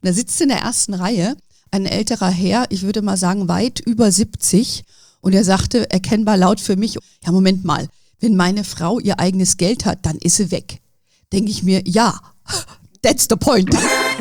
Da sitzt in der ersten Reihe ein älterer Herr, ich würde mal sagen weit über 70, und er sagte erkennbar laut für mich, ja Moment mal, wenn meine Frau ihr eigenes Geld hat, dann ist sie weg. Denke ich mir, ja, that's the point.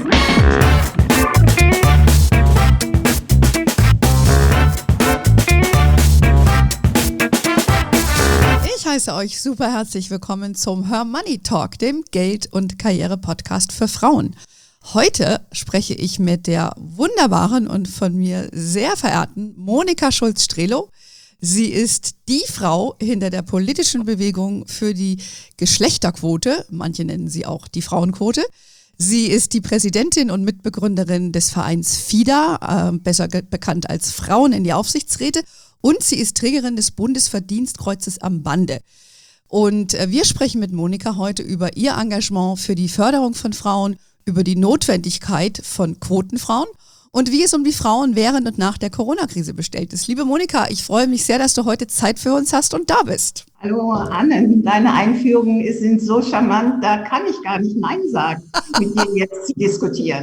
Ich heiße euch super herzlich willkommen zum Her Money Talk, dem Geld- und Karriere-Podcast für Frauen. Heute spreche ich mit der wunderbaren und von mir sehr verehrten Monika Schulz-Strehlow. Sie ist die Frau hinter der politischen Bewegung für die Geschlechterquote, manche nennen sie auch die Frauenquote. Sie ist die Präsidentin und Mitbegründerin des Vereins FIDA, besser bekannt als Frauen in die Aufsichtsräte, und sie ist Trägerin des Bundesverdienstkreuzes am Bande. Und wir sprechen mit Monika heute über ihr Engagement für die Förderung von Frauen, über die Notwendigkeit von Quotenfrauen und wie es um die Frauen während und nach der Corona-Krise bestellt ist. Liebe Monika, ich freue mich sehr, dass du heute Zeit für uns hast und da bist. Hallo Anne, deine Einführungen sind so charmant, da kann ich gar nicht Nein sagen, mit dir jetzt zu diskutieren.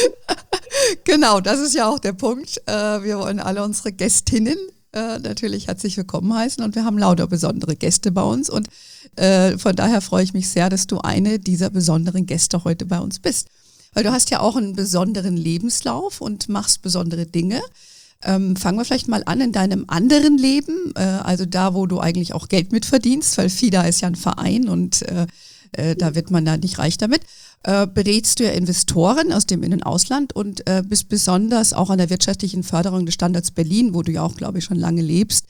Genau, das ist ja auch der Punkt. Wir wollen alle unsere Gästinnen natürlich herzlich willkommen heißen und wir haben lauter besondere Gäste bei uns und von daher freue ich mich sehr, dass du eine dieser besonderen Gäste heute bei uns bist. Weil du hast ja auch einen besonderen Lebenslauf und machst besondere Dinge. Fangen wir vielleicht mal an in deinem anderen Leben, also da, wo du eigentlich auch Geld mitverdienst, weil FIDA ist ja ein Verein und da wird man da nicht reich damit. Berätst du ja Investoren aus dem In- und Ausland und bist besonders auch an der wirtschaftlichen Förderung des Standorts Berlin, wo du ja auch, glaube ich, schon lange lebst,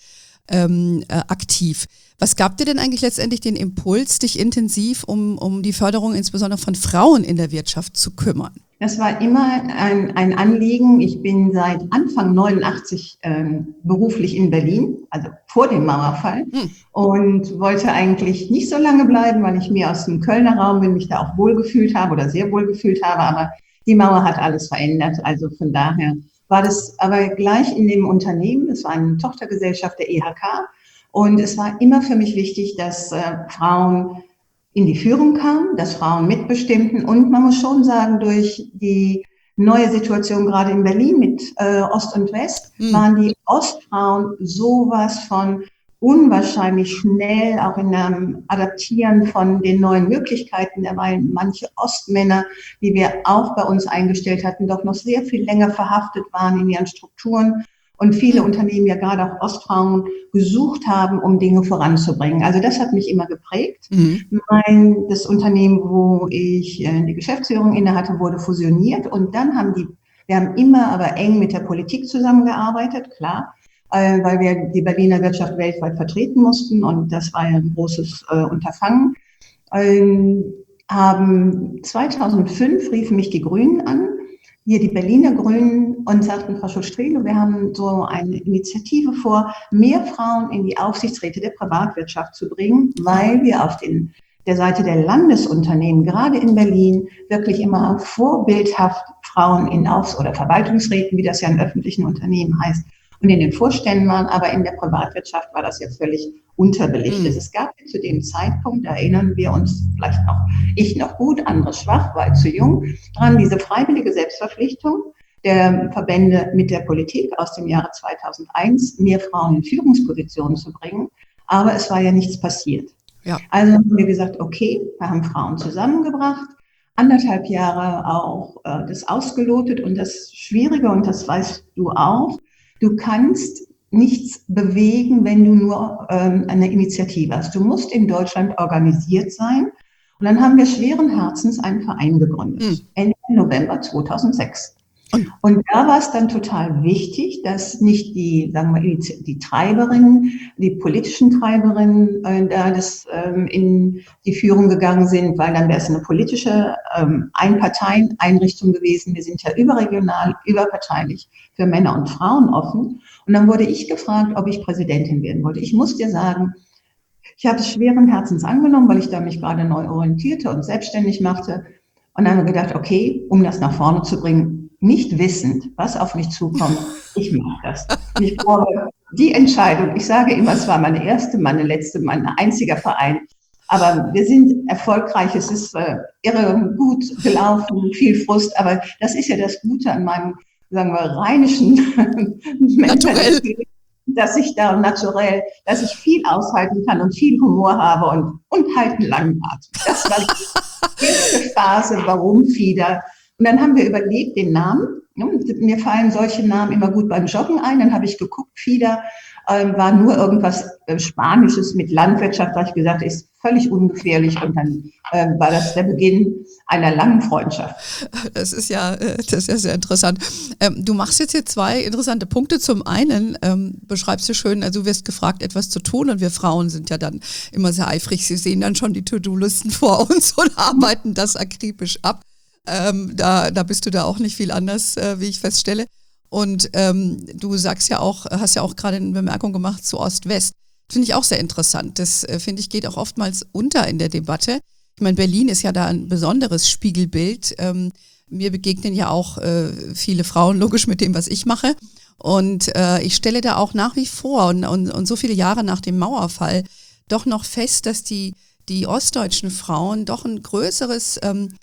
aktiv. Was gab dir denn eigentlich letztendlich den Impuls, dich intensiv um die Förderung insbesondere von Frauen in der Wirtschaft zu kümmern? Das war immer ein Anliegen. Ich bin seit Anfang 89 beruflich in Berlin, also vor dem Mauerfall, und wollte eigentlich nicht so lange bleiben, weil ich mir aus dem Kölner Raum bin, mich da auch wohlgefühlt habe oder sehr wohlgefühlt habe, aber die Mauer hat alles verändert. Also von daher war das aber gleich in dem Unternehmen, es war eine Tochtergesellschaft der EHK, und es war immer für mich wichtig, dass Frauen in die Führung kamen, dass Frauen mitbestimmten, und man muss schon sagen, durch die neue Situation gerade in Berlin mit Ost und West, waren die Ostfrauen sowas von unwahrscheinlich schnell, auch in einem Adaptieren von den neuen Möglichkeiten, weil manche Ostmänner, die wir auch bei uns eingestellt hatten, doch noch sehr viel länger verhaftet waren in ihren Strukturen. Und viele Unternehmen ja gerade auch Ostfrauen gesucht haben, um Dinge voranzubringen. Also das hat mich immer geprägt. Das Unternehmen, wo ich die Geschäftsführung inne hatte, wurde fusioniert. Und dann wir haben immer aber eng mit der Politik zusammengearbeitet, klar, weil wir die Berliner Wirtschaft weltweit vertreten mussten. Und das war ja ein großes Unterfangen. 2005 riefen mich die Grünen an, hier die Berliner Grünen, und sagten, Frau Schulz-Strehlow, wir haben so eine Initiative vor, mehr Frauen in die Aufsichtsräte der Privatwirtschaft zu bringen, weil wir auf der Seite der Landesunternehmen, gerade in Berlin, wirklich immer vorbildhaft Frauen in oder Verwaltungsräten, wie das ja in öffentlichen Unternehmen heißt, und in den Vorständen waren, aber in der Privatwirtschaft war das ja völlig unterbelichtet. Es gab zu dem Zeitpunkt, da erinnern wir uns vielleicht noch, ich noch gut, andere schwach, weil zu jung, dran, diese freiwillige Selbstverpflichtung der Verbände mit der Politik aus dem Jahre 2001, mehr Frauen in Führungspositionen zu bringen. Aber es war ja nichts passiert. Ja. Also haben wir gesagt, okay, wir haben Frauen zusammengebracht, 1,5 Jahre auch das ausgelotet, und das Schwierige, und das weißt du auch, du kannst nichts bewegen, wenn du nur eine Initiative hast. Du musst in Deutschland organisiert sein. Und dann haben wir schweren Herzens einen Verein gegründet, Ende November 2006. Und da war es dann total wichtig, dass nicht die Treiberinnen, die politischen Treiberinnen in die Führung gegangen sind, weil dann wäre es eine politische Einparteieneinrichtung gewesen. Wir sind ja überregional, überparteilich für Männer und Frauen offen. Und dann wurde ich gefragt, ob ich Präsidentin werden wollte. Ich muss dir sagen, ich habe es schweren Herzens angenommen, weil ich da mich gerade neu orientierte und selbstständig machte. Und dann haben wir gedacht, okay, um das nach vorne zu bringen, nicht wissend, was auf mich zukommt, ich mache das. Und ich glaube, die Entscheidung, ich sage immer, es war meine erste, meine letzte, mein einziger Verein, Aber wir sind erfolgreich, es ist irre gut gelaufen, viel Frust, aber das ist ja das Gute an meinem, sagen wir, rheinischen Mentalität, dass ich da naturell, dass ich viel aushalten kann und viel Humor habe und halt einen langen Atem. Das war die erste Phase, warum Fieder. Und dann haben wir überlegt, den Namen. Mir fallen solche Namen immer gut beim Joggen ein. Dann habe ich geguckt, Fieder war nur irgendwas Spanisches mit Landwirtschaft, da ich gesagt, ist völlig ungefährlich. Und dann war das der Beginn einer langen Freundschaft. Das ist ja sehr interessant. Du machst jetzt hier zwei interessante Punkte. Zum einen beschreibst du schön, also du wirst gefragt, etwas zu tun, und wir Frauen sind ja dann immer sehr eifrig. Sie sehen dann schon die To-Do-Listen vor uns und arbeiten das akribisch ab. Da bist du da auch nicht viel anders, wie ich feststelle. Und du sagst ja auch, hast ja auch gerade eine Bemerkung gemacht zu Ost-West. Finde ich auch sehr interessant. Das, finde ich, geht auch oftmals unter in der Debatte. Ich meine, Berlin ist ja da ein besonderes Spiegelbild. Mir begegnen ja auch viele Frauen, logisch mit dem, was ich mache. Und ich stelle da auch nach wie vor und so viele Jahre nach dem Mauerfall doch noch fest, dass die ostdeutschen Frauen doch ein größeres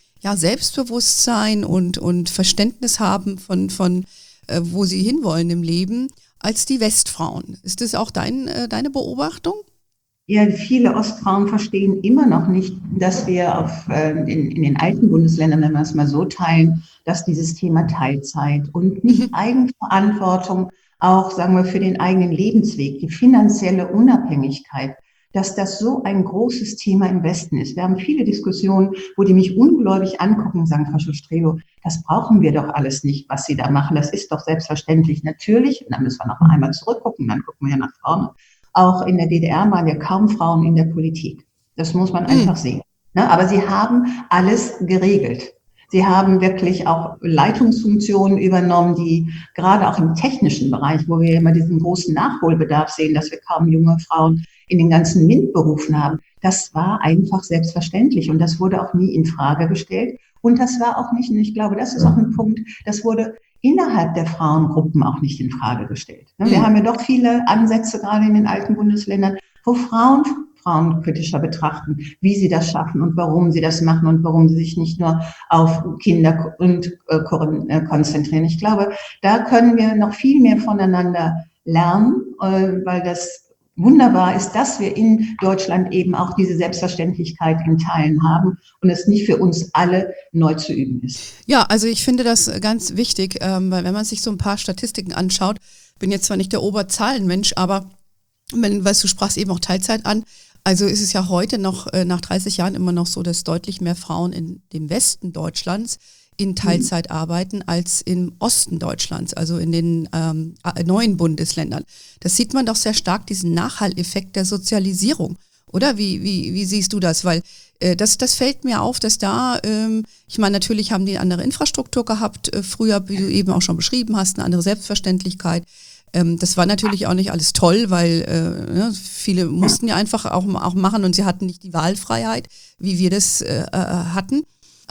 Selbstbewusstsein und Verständnis haben von wo sie hinwollen im Leben, als die Westfrauen. Ist das auch deine Beobachtung? Ja, viele Ostfrauen verstehen immer noch nicht, dass wir in den alten Bundesländern, wenn wir es mal so teilen, dass dieses Thema Teilzeit und nicht Eigenverantwortung, auch, sagen wir, für den eigenen Lebensweg, die finanzielle Unabhängigkeit, dass das so ein großes Thema im Westen ist. Wir haben viele Diskussionen, wo die mich ungläubig angucken und sagen, Frau Schulz-Strelo, das brauchen wir doch alles nicht, was Sie da machen. Das ist doch selbstverständlich. Natürlich, und dann müssen wir noch einmal zurückgucken, dann gucken wir ja nach vorne. Auch in der DDR waren ja kaum Frauen in der Politik. Das muss man einfach sehen. Ne? Aber sie haben alles geregelt. Sie haben wirklich auch Leitungsfunktionen übernommen, die gerade auch im technischen Bereich, wo wir immer diesen großen Nachholbedarf sehen, dass wir kaum junge Frauen in den ganzen MINT-Berufen haben, das war einfach selbstverständlich und das wurde auch nie in Frage gestellt. Und das war auch nicht, und ich glaube, das ist auch ein Punkt, das wurde innerhalb der Frauengruppen auch nicht in Frage gestellt. Wir haben ja doch viele Ansätze, gerade in den alten Bundesländern, wo Frauen kritischer betrachten, wie sie das schaffen und warum sie das machen und warum sie sich nicht nur auf Kinder konzentrieren. Ich glaube, da können wir noch viel mehr voneinander lernen, weil das wunderbar ist, dass wir in Deutschland eben auch diese Selbstverständlichkeit in Teilen haben und es nicht für uns alle neu zu üben ist. Ja, also ich finde das ganz wichtig, weil wenn man sich so ein paar Statistiken anschaut, bin jetzt zwar nicht der Oberzahlenmensch, aber weißt du, sprachst eben auch Teilzeit an. Also ist es ja heute noch nach 30 Jahren immer noch so, dass deutlich mehr Frauen in dem Westen Deutschlands in Teilzeit arbeiten als im Osten Deutschlands, also in den neuen Bundesländern. Das sieht man doch sehr stark, diesen Nachhalleffekt der Sozialisierung. Oder wie siehst du das? Weil das fällt mir auf, dass da, ich meine, natürlich haben die eine andere Infrastruktur gehabt, früher, wie du eben auch schon beschrieben hast, eine andere Selbstverständlichkeit. Das war natürlich auch nicht alles toll, weil viele mussten ja einfach auch machen und sie hatten nicht die Wahlfreiheit, wie wir das hatten.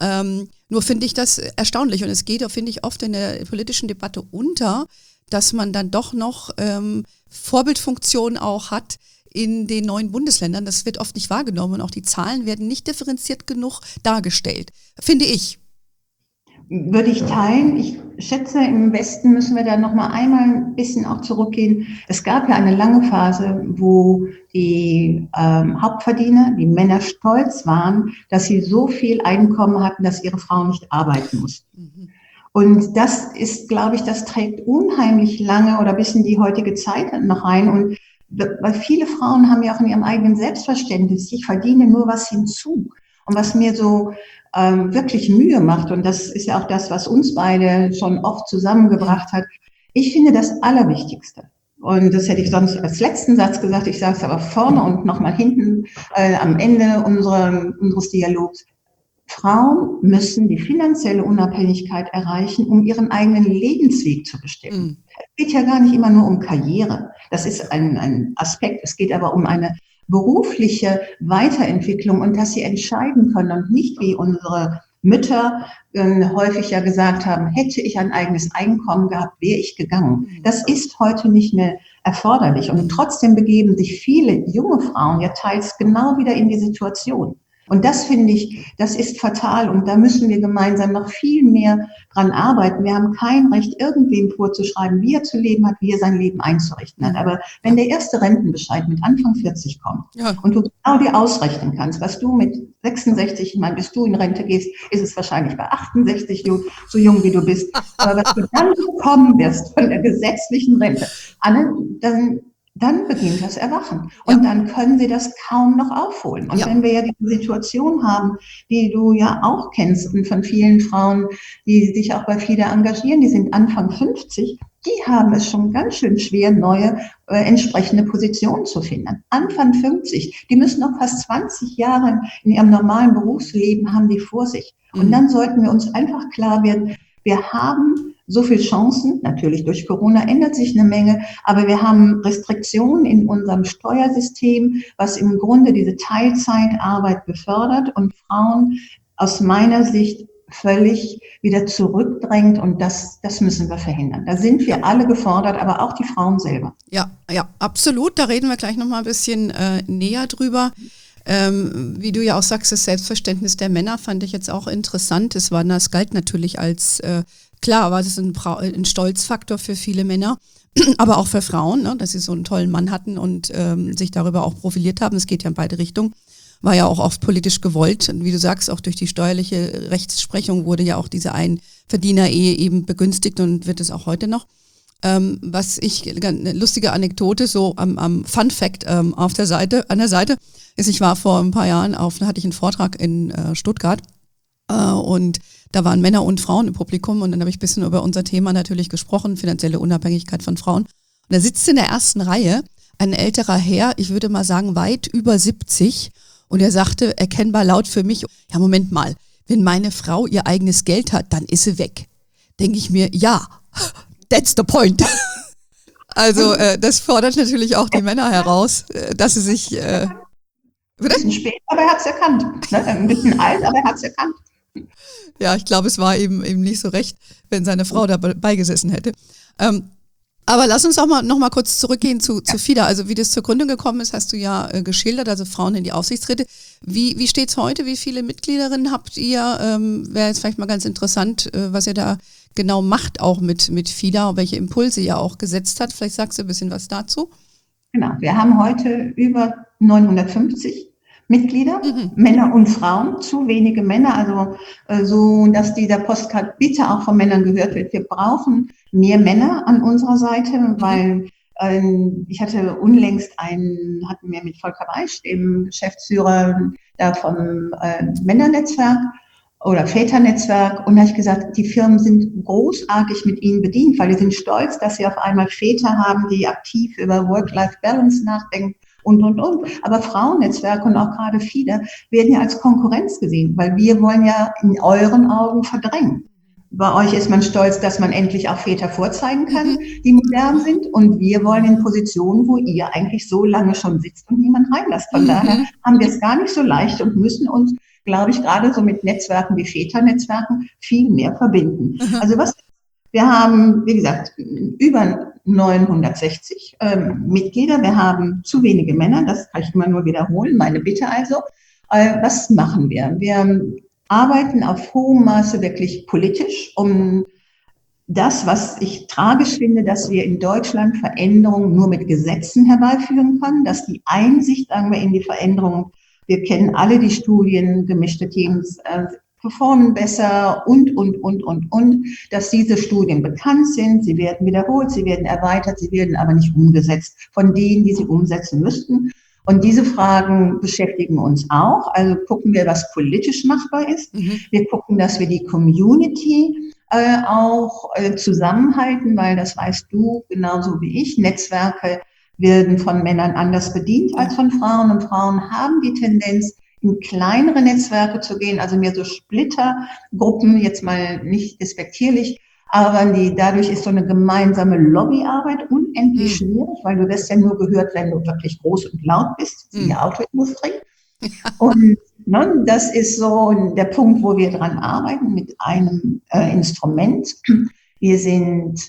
Nur finde ich das erstaunlich und es geht, finde ich, oft in der politischen Debatte unter, dass man dann doch noch Vorbildfunktion auch hat in den neuen Bundesländern. Das wird oft nicht wahrgenommen und auch die Zahlen werden nicht differenziert genug dargestellt, finde ich. Würde ich teilen. Ich schätze, im Westen müssen wir da noch mal einmal ein bisschen auch zurückgehen. Es gab ja eine lange Phase, wo die Hauptverdiener, die Männer, stolz waren, dass sie so viel Einkommen hatten, dass ihre Frauen nicht arbeiten mussten. Und das ist, glaube ich, das trägt unheimlich lange oder bis in die heutige Zeit noch rein. Und weil viele Frauen haben ja auch in ihrem eigenen Selbstverständnis, ich verdiene nur was hinzu. Und was mir so wirklich Mühe macht, und das ist ja auch das, was uns beide schon oft zusammengebracht hat, ich finde das Allerwichtigste, und das hätte ich sonst als letzten Satz gesagt, ich sage es aber vorne und nochmal hinten am Ende unseres Dialogs, Frauen müssen die finanzielle Unabhängigkeit erreichen, um ihren eigenen Lebensweg zu bestimmen. Es geht ja gar nicht immer nur um Karriere, das ist ein Aspekt, es geht aber um eine berufliche Weiterentwicklung und dass sie entscheiden können und nicht wie unsere Mütter häufig ja gesagt haben, hätte ich ein eigenes Einkommen gehabt, wäre ich gegangen. Das ist heute nicht mehr erforderlich. Und trotzdem begeben sich viele junge Frauen ja teils genau wieder in die Situation. Und das finde ich, das ist fatal und da müssen wir gemeinsam noch viel mehr dran arbeiten. Wir haben kein Recht, irgendwem vorzuschreiben, wie er zu leben hat, wie er sein Leben einzurichten hat. Aber wenn der erste Rentenbescheid mit Anfang 40 kommt und du genau dir ausrechnen kannst, was du mit 66, ich meine, bis du in Rente gehst, ist es wahrscheinlich bei 68 so jung wie du bist. Aber was du dann bekommen wirst von der gesetzlichen Rente, dann beginnt das Erwachen. Und dann können sie das kaum noch aufholen. Und wenn wir ja diese Situation haben, die du ja auch kennst und von vielen Frauen, die sich auch bei FIDA engagieren, die sind Anfang 50, die haben es schon ganz schön schwer, neue entsprechende Positionen zu finden. Anfang 50, die müssen noch fast 20 Jahre in ihrem normalen Berufsleben haben die vor sich. Und dann sollten wir uns einfach klar werden, wir haben so viele Chancen, natürlich durch Corona ändert sich eine Menge, aber wir haben Restriktionen in unserem Steuersystem, was im Grunde diese Teilzeitarbeit befördert und Frauen aus meiner Sicht völlig wieder zurückdrängt und das müssen wir verhindern. Da sind wir alle gefordert, aber auch die Frauen selber. Ja, absolut. Da reden wir gleich noch mal ein bisschen näher drüber. Wie du ja auch sagst, das Selbstverständnis der Männer fand ich jetzt auch interessant. Das galt natürlich als, klar, war das ein Stolzfaktor für viele Männer, aber auch für Frauen, ne, dass sie so einen tollen Mann hatten und sich darüber auch profiliert haben. Es geht ja in beide Richtungen. War ja auch oft politisch gewollt. Und wie du sagst, auch durch die steuerliche Rechtsprechung wurde ja auch diese Einverdiener-Ehe eben begünstigt und wird es auch heute noch. Was ich, eine lustige Anekdote, so am Fun Fact an der Seite, ist, ich war vor ein paar Jahren da hatte ich einen Vortrag in Stuttgart und da waren Männer und Frauen im Publikum und dann habe ich ein bisschen über unser Thema natürlich gesprochen, finanzielle Unabhängigkeit von Frauen. Und da sitzt in der ersten Reihe ein älterer Herr, ich würde mal sagen weit über 70 und er sagte erkennbar laut für mich, ja Moment mal, wenn meine Frau ihr eigenes Geld hat, dann ist sie weg. Denke ich mir, ja, that's the point. Also das fordert natürlich auch die Männer heraus, dass sie sich... Ein bisschen spät, aber er hat es erkannt. Ein bisschen alt, aber er hat es erkannt. Ja, ich glaube, es war eben nicht so recht, wenn seine Frau dabei gesessen hätte. Aber lass uns auch noch mal kurz zurückgehen zu FIDA. Also wie das zur Gründung gekommen ist, hast du ja geschildert, also Frauen in die Aufsichtsräte. Wie steht's heute? Wie viele Mitgliederinnen habt ihr? Wäre jetzt vielleicht mal ganz interessant, was ihr da genau macht, auch mit FIDA, welche Impulse ihr auch gesetzt hat. Vielleicht sagst du ein bisschen was dazu. Genau, wir haben heute über 950 Mitglieder, Männer und Frauen, zu wenige Männer, also so, dass dieser Postcard bitte auch von Männern gehört wird. Wir brauchen mehr Männer an unserer Seite, weil ich hatte unlängst hatten wir mit Volker Weisch, dem Geschäftsführer da vom Männernetzwerk oder Väternetzwerk, und da habe ich gesagt, die Firmen sind großartig mit ihnen bedient, weil die sind stolz, dass sie auf einmal Väter haben, die aktiv über Work-Life-Balance nachdenken und. Aber Frauennetzwerke und auch gerade FIDA werden ja als Konkurrenz gesehen, weil wir wollen ja in euren Augen verdrängen. Bei euch ist man stolz, dass man endlich auch Väter vorzeigen kann, die modern sind, und wir wollen in Positionen, wo ihr eigentlich so lange schon sitzt und niemand reinlässt. Von daher haben wir es gar nicht so leicht und müssen uns, glaube ich, gerade so mit Netzwerken wie Väternetzwerken viel mehr verbinden. Also wir haben, wie gesagt, über 960 Mitglieder. Wir haben zu wenige Männer, das kann ich immer nur wiederholen, meine Bitte also. Was machen wir? Wir arbeiten auf hohem Maße wirklich politisch, um das, was ich tragisch finde, dass wir in Deutschland Veränderungen nur mit Gesetzen herbeiführen können, dass die Einsicht, sagen wir, in die Veränderung, wir kennen alle die Studien, gemischte Teams performen besser und, dass diese Studien bekannt sind, sie werden wiederholt, sie werden erweitert, sie werden aber nicht umgesetzt von denen, die sie umsetzen müssten. Und diese Fragen beschäftigen uns auch. Also gucken wir, was politisch machbar ist. Wir gucken, dass wir die Community auch zusammenhalten, weil das weißt du genauso wie ich. Netzwerke werden von Männern anders bedient als von Frauen. Und Frauen haben die Tendenz, in kleinere Netzwerke zu gehen, also mehr so Splittergruppen, jetzt mal nicht despektierlich, aber dadurch ist so eine gemeinsame Lobbyarbeit unendlich schwierig, weil du wirst ja nur gehört, wenn du wirklich groß und laut bist, wie die Autoindustrie. Und Ne? Das ist so der Punkt, wo wir dran arbeiten mit einem Instrument. Wir sind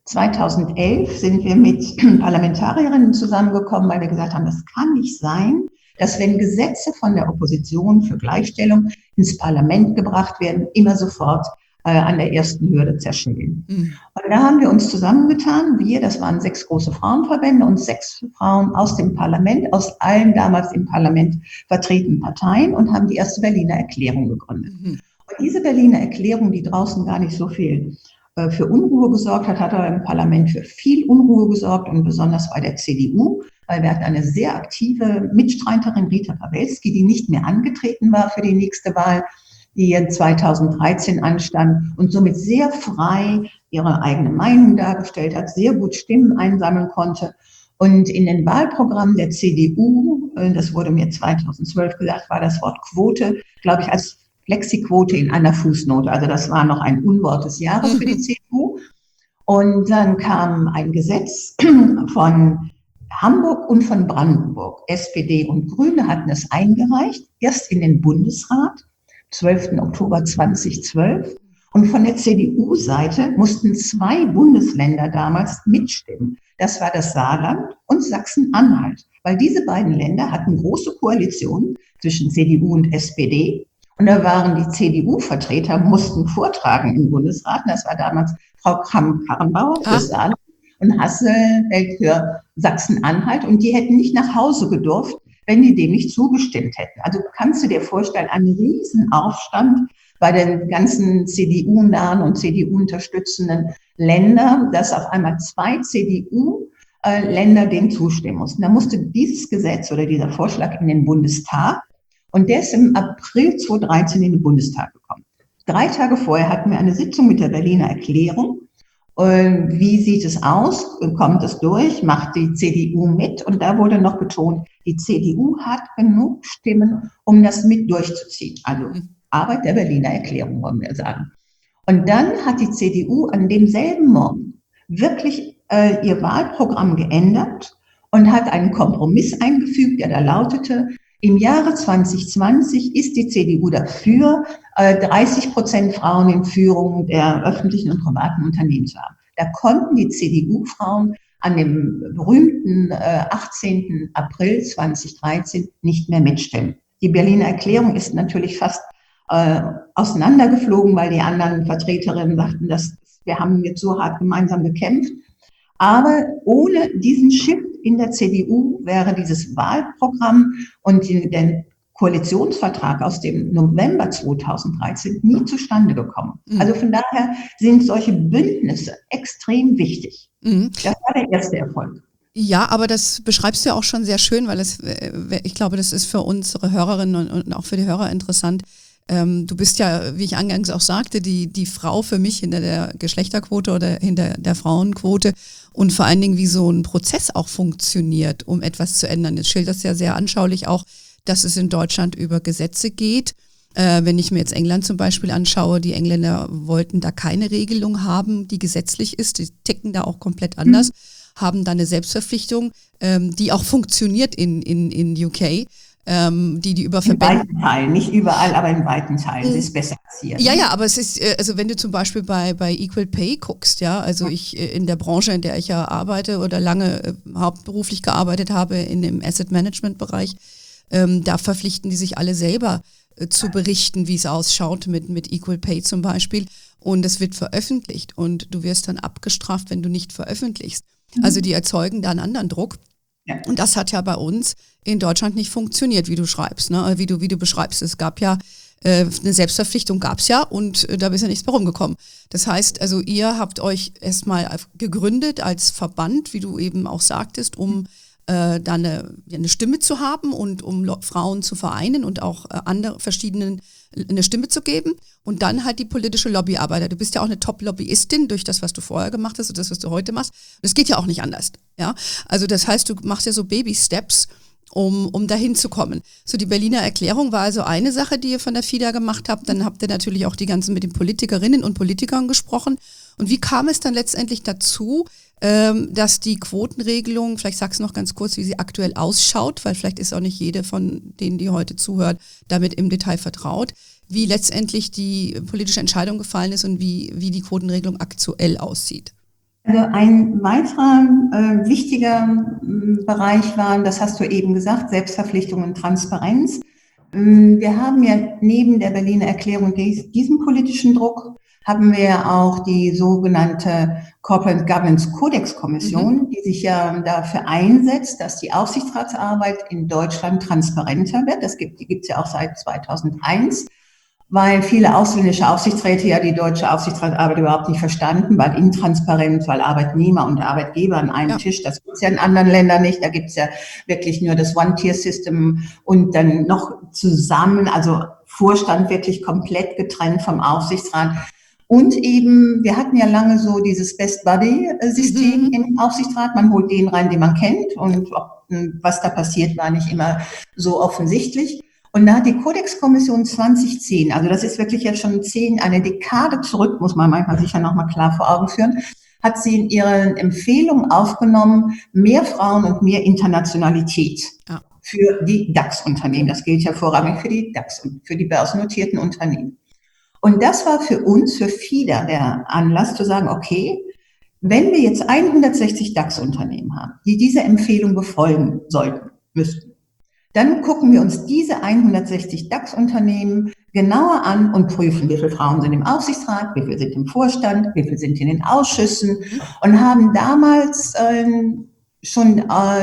2011 sind wir mit Parlamentarierinnen zusammengekommen, weil wir gesagt haben, das kann nicht sein, dass wenn Gesetze von der Opposition für Gleichstellung ins Parlament gebracht werden, immer sofort an der ersten Hürde zerschellen. Mhm. Und da haben wir uns zusammengetan, das waren 6 große Frauenverbände und 6 Frauen aus dem Parlament, aus allen damals im Parlament vertretenen Parteien und haben die erste Berliner Erklärung gegründet. Mhm. Und diese Berliner Erklärung, die draußen gar nicht so viel für Unruhe gesorgt hat, hat aber im Parlament für viel Unruhe gesorgt und besonders bei der CDU, weil wir hatten eine sehr aktive Mitstreiterin, Rita Pawelski, die nicht mehr angetreten war für die nächste Wahl, die 2013 anstand und somit sehr frei ihre eigene Meinung dargestellt hat, sehr gut Stimmen einsammeln konnte. Und in den Wahlprogrammen der CDU, das wurde mir 2012 gesagt, war das Wort Quote, glaube ich, als Flexiquote in einer Fußnote. Also das war noch ein Unwort des Jahres für die CDU. Und dann kam ein Gesetz von Hamburg und von Brandenburg. SPD und Grüne hatten es eingereicht, erst in den Bundesrat, 12. Oktober 2012. Und von der CDU-Seite mussten 2 Bundesländer damals mitstimmen. Das war das Saarland und Sachsen-Anhalt. Weil diese beiden Länder hatten große Koalitionen zwischen CDU und SPD. Und da waren die CDU-Vertreter, mussten vortragen im Bundesrat. Das war damals Frau Kramp-Karrenbauer für Saarland und Hasselbeck für Sachsen-Anhalt. Und die hätten nicht nach Hause gedurft, wenn die dem nicht zugestimmt hätten. Also kannst du dir vorstellen, einen Riesenaufstand bei den ganzen CDU-nahen und CDU-unterstützenden Ländern, dass auf einmal 2 CDU-Länder dem zustimmen mussten. Da musste dieses Gesetz oder dieser Vorschlag in den Bundestag. Und der ist im April 2013 in den Bundestag gekommen. 3 Tage vorher hatten wir eine Sitzung mit der Berliner Erklärung. Wie sieht es aus? Kommt es durch? Macht die CDU mit? Und da wurde noch betont, die CDU hat genug Stimmen, um das mit durchzuziehen. Also Arbeit der Berliner Erklärung, wollen wir sagen. Und dann hat die CDU an demselben Morgen wirklich ihr Wahlprogramm geändert und hat einen Kompromiss eingefügt, der da lautete, im Jahre 2020 ist die CDU dafür, 30% Frauen in Führung der öffentlichen und privaten Unternehmen zu haben. Da konnten die CDU-Frauen an dem berühmten 18. April 2013 nicht mehr mitstimmen. Die Berliner Erklärung ist natürlich fast auseinandergeflogen, weil die anderen Vertreterinnen sagten, wir haben jetzt so hart gemeinsam gekämpft. Aber ohne diesen Shift in der CDU wäre dieses Wahlprogramm und der Koalitionsvertrag aus dem November 2013 nie zustande gekommen. Also von daher sind solche Bündnisse extrem wichtig. Das war der erste Erfolg. Ja, aber das beschreibst du ja auch schon sehr schön, weil ich glaube, das ist für unsere Hörerinnen und auch für die Hörer interessant. Du bist ja, wie ich eingangs auch sagte, die Frau für mich hinter der Geschlechterquote oder hinter der Frauenquote und vor allen Dingen, wie so ein Prozess auch funktioniert, um etwas zu ändern. Jetzt schilderst du ja sehr anschaulich auch, dass es in Deutschland über Gesetze geht. Wenn ich mir jetzt England zum Beispiel anschaue, die Engländer wollten da keine Regelung haben, die gesetzlich ist, die ticken da auch komplett anders, haben da eine Selbstverpflichtung, die auch funktioniert in UK. Die über Verbände. In weiten Teilen, nicht überall, aber in weiten Teilen ist besser als hier. Ja, aber es ist, also wenn du zum Beispiel bei Equal Pay guckst, ja, also ich in der Branche, in der ich ja arbeite oder lange hauptberuflich gearbeitet habe, in dem Asset Management Bereich, da verpflichten die sich alle selber zu berichten, wie es ausschaut mit Equal Pay zum Beispiel. Und es wird veröffentlicht und du wirst dann abgestraft, wenn du nicht veröffentlichst. Also die erzeugen da einen anderen Druck. Ja. Und das hat ja bei uns in Deutschland nicht funktioniert, wie du schreibst, ne? Wie du beschreibst. Es gab ja eine Selbstverpflichtung gab's ja und da ist ja nichts mehr rumgekommen. Das heißt, also ihr habt euch erstmal gegründet als Verband, wie du eben auch sagtest, um da eine Stimme zu haben und um Frauen zu vereinen und auch andere verschiedenen eine Stimme zu geben und dann halt die politische Lobbyarbeit. Du bist ja auch eine Top-Lobbyistin durch das, was du vorher gemacht hast und das, was du heute machst. Das geht ja auch nicht anders. Ja, also das heißt, du machst ja so Baby-Steps, um dahin zu kommen. So, die Berliner Erklärung war also eine Sache, die ihr von der FIDA gemacht habt. Dann habt ihr natürlich auch die ganzen mit den Politikerinnen und Politikern gesprochen. Und wie kam es dann letztendlich dazu, dass die Quotenregelung, vielleicht sagst du noch ganz kurz, wie sie aktuell ausschaut, weil vielleicht ist auch nicht jede von denen, die heute zuhört, damit im Detail vertraut, wie letztendlich die politische Entscheidung gefallen ist und wie die Quotenregelung aktuell aussieht. Also ein weiterer wichtiger Bereich war, das hast du eben gesagt, Selbstverpflichtung und Transparenz. Wir haben ja neben der Berliner Erklärung diesen politischen Druck, haben wir auch die sogenannte Corporate Governance Codex Kommission, die sich ja dafür einsetzt, dass die Aufsichtsratsarbeit in Deutschland transparenter wird. Die gibt's ja auch seit 2001. Weil viele ausländische Aufsichtsräte ja die deutsche Aufsichtsratsarbeit überhaupt nicht verstanden, weil intransparent, weil Arbeitnehmer und Arbeitgeber an einem Tisch, das gibt's ja in anderen Ländern nicht, da gibt's ja wirklich nur das One-Tier-System und dann noch zusammen, also Vorstand wirklich komplett getrennt vom Aufsichtsrat. Und eben, wir hatten ja lange so dieses Best-Buddy-System im Aufsichtsrat, man holt den rein, den man kennt und was da passiert, war nicht immer so offensichtlich. Und da hat die Kodex-Kommission 2010, also das ist wirklich jetzt schon eine Dekade zurück, muss man manchmal sicher nochmal klar vor Augen führen, hat sie in ihren Empfehlungen aufgenommen, mehr Frauen und mehr Internationalität für die DAX-Unternehmen. Das gilt ja vorrangig für die DAX und für die börsennotierten Unternehmen. Und das war für uns, für FIDA, der Anlass zu sagen, okay, wenn wir jetzt 160 DAX-Unternehmen haben, die diese Empfehlung befolgen müssten, dann gucken wir uns diese 160 DAX-Unternehmen genauer an und prüfen, wie viele Frauen sind im Aufsichtsrat, wie viele sind im Vorstand, wie viele sind in den Ausschüssen und haben damals schon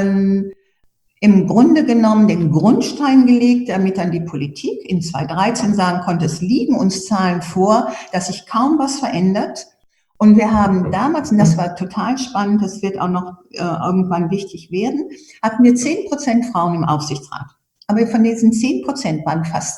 im Grunde genommen den Grundstein gelegt, damit dann die Politik in 2013 sagen konnte, es liegen uns Zahlen vor, dass sich kaum was verändert. Und wir haben damals, und das war total spannend, das wird auch noch irgendwann wichtig werden, hatten wir 10% Frauen im Aufsichtsrat. Aber von diesen 10% waren fast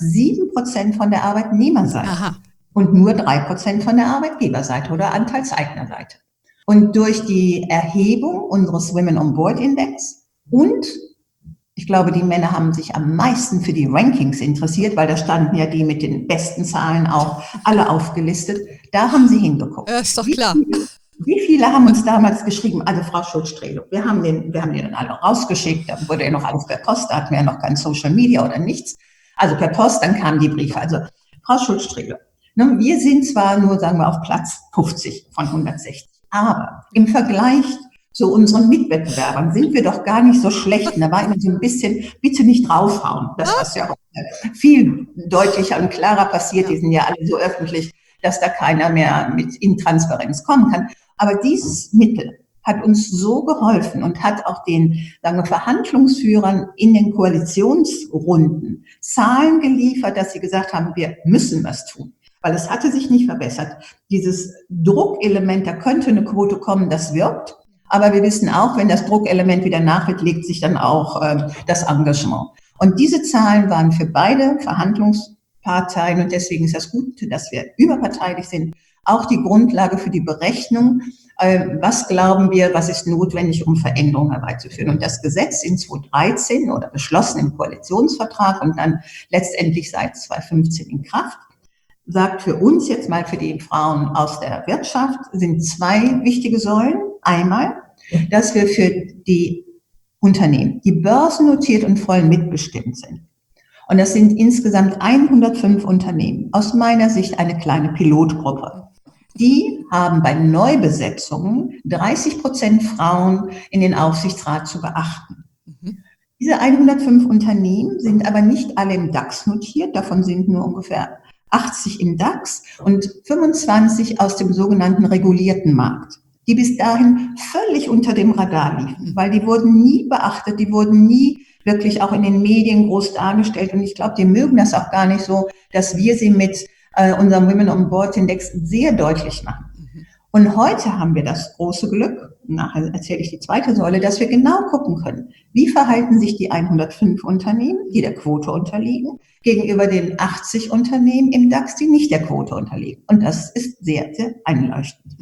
7% von der Arbeitnehmerseite. Aha. Und nur 3% von der Arbeitgeberseite oder Anteilseignerseite. Und durch die Erhebung unseres Women on Board Index und ich glaube, die Männer haben sich am meisten für die Rankings interessiert, weil da standen ja die mit den besten Zahlen auch alle aufgelistet. Da haben sie hingeguckt. Ja, ist doch klar. Wie viele haben uns damals geschrieben? Also Frau Schulz-Strelo, wir haben den dann alle rausgeschickt. Da wurde ja noch alles per Post, da hatten wir ja noch kein Social Media oder nichts. Also per Post, dann kamen die Briefe. Also Frau Schulz-Strelo, wir sind zwar nur, sagen wir, auf Platz 50 von 160, aber im Vergleich zu unseren Mitwettbewerbern sind wir doch gar nicht so schlecht. Und da war immer so ein bisschen, bitte nicht draufhauen. Das was ja auch viel deutlicher und klarer passiert. Die sind ja alle so öffentlich, dass da keiner mehr mit Intransparenz kommen kann. Aber dieses Mittel hat uns so geholfen und hat auch den, sagen wir, Verhandlungsführern in den Koalitionsrunden Zahlen geliefert, dass sie gesagt haben, wir müssen was tun. Weil es hatte sich nicht verbessert. Dieses Druckelement, da könnte eine Quote kommen, das wirkt. Aber wir wissen auch, wenn das Druckelement wieder nachwirkt, legt sich dann auch das Engagement. Und diese Zahlen waren für beide Verhandlungsparteien, und deswegen ist das gut, dass wir überparteilich sind, auch die Grundlage für die Berechnung, was glauben wir, was ist notwendig, um Veränderungen herbeizuführen. Und das Gesetz in 2013 oder beschlossen im Koalitionsvertrag und dann letztendlich seit 2015 in Kraft, sagt für uns jetzt mal, für die Frauen aus der Wirtschaft, sind zwei wichtige Säulen. Einmal, dass wir für die Unternehmen, die börsennotiert und voll mitbestimmt sind. Und das sind insgesamt 105 Unternehmen. Aus meiner Sicht eine kleine Pilotgruppe. Die haben bei Neubesetzungen 30% Frauen in den Aufsichtsrat zu beachten. Diese 105 Unternehmen sind aber nicht alle im DAX notiert. Davon sind nur ungefähr 80 im DAX und 25 aus dem sogenannten regulierten Markt, die bis dahin völlig unter dem Radar liefen, weil die wurden nie beachtet, die wurden nie wirklich auch in den Medien groß dargestellt. Und ich glaube, die mögen das auch gar nicht so, dass wir sie mit unserem Women on Board Index sehr deutlich machen. Und heute haben wir das große Glück, nachher erzähle ich die zweite Säule, dass wir genau gucken können, wie verhalten sich die 105 Unternehmen, die der Quote unterliegen, gegenüber den 80 Unternehmen im DAX, die nicht der Quote unterliegen. Und das ist sehr, sehr einleuchtend.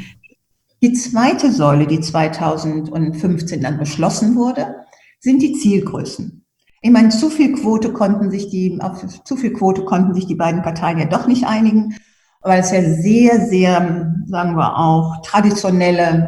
Die zweite Säule, die 2015 dann beschlossen wurde, sind die Zielgrößen. Ich meine, auf zu viel Quote konnten sich die beiden Parteien ja doch nicht einigen, weil es ja sehr, sehr, sagen wir auch, traditionelle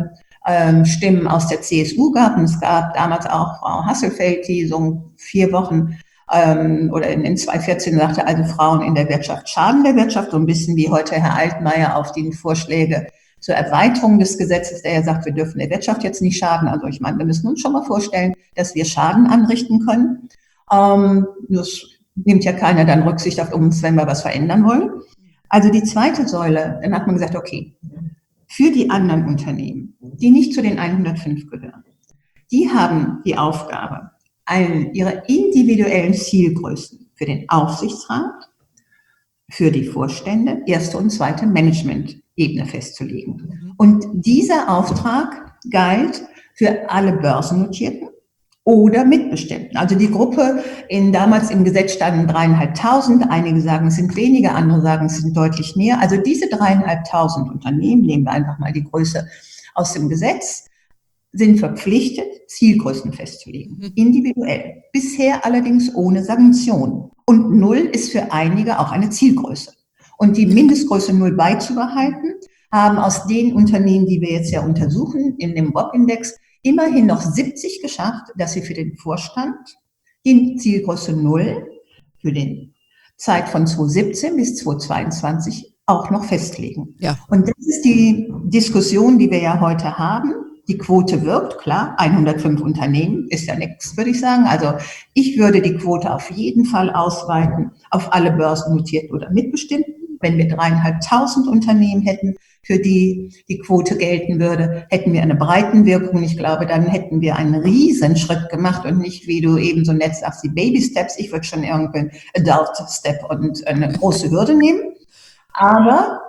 Stimmen aus der CSU gab. Und es gab damals auch Frau Hasselfeld, die so 4 Wochen oder in 2014 sagte, also Frauen in der Wirtschaft schaden der Wirtschaft, so ein bisschen wie heute Herr Altmaier auf die Vorschläge zur Erweiterung des Gesetzes, der ja sagt, wir dürfen der Wirtschaft jetzt nicht schaden. Also ich meine, wir müssen uns schon mal vorstellen, dass wir Schaden anrichten können. Das nimmt ja keiner dann Rücksicht auf uns, wenn wir was verändern wollen. Also die zweite Säule, dann hat man gesagt, okay, für die anderen Unternehmen, die nicht zu den 105 gehören, die haben die Aufgabe, ihre individuellen Zielgrößen für den Aufsichtsrat, für die Vorstände, erste und zweite Management-Ebene festzulegen. Und dieser Auftrag galt für alle Börsennotierten oder Mitbestimmten. Also die Gruppe, damals im Gesetz standen 3.500, einige sagen, es sind weniger, andere sagen, es sind deutlich mehr. Also diese 3.500 Unternehmen, nehmen wir einfach mal die Größe aus dem Gesetz, sind verpflichtet, Zielgrößen festzulegen, individuell. Bisher allerdings ohne Sanktionen. Und 0 ist für einige auch eine Zielgröße. Und die Mindestgröße 0 beizubehalten, haben aus den Unternehmen, die wir jetzt ja untersuchen, in dem WOP-Index, immerhin noch 70 geschafft, dass sie für den Vorstand die Zielgröße 0 für die Zeit von 2017 bis 2022 auch noch festlegen. Ja. Und das ist die Diskussion, die wir ja heute haben. Die Quote wirkt, klar, 105 Unternehmen ist ja nichts, würde ich sagen. Also ich würde die Quote auf jeden Fall ausweiten auf alle börsennotierten oder Mitbestimmten. Wenn wir 3.500 Unternehmen hätten, für die die Quote gelten würde, hätten wir eine Breitenwirkung. Ich glaube, dann hätten wir einen Riesenschritt gemacht und nicht, wie du eben so nett sagst, die Baby Steps. Ich würde schon irgendwie Adult Step und eine große Hürde nehmen. Aber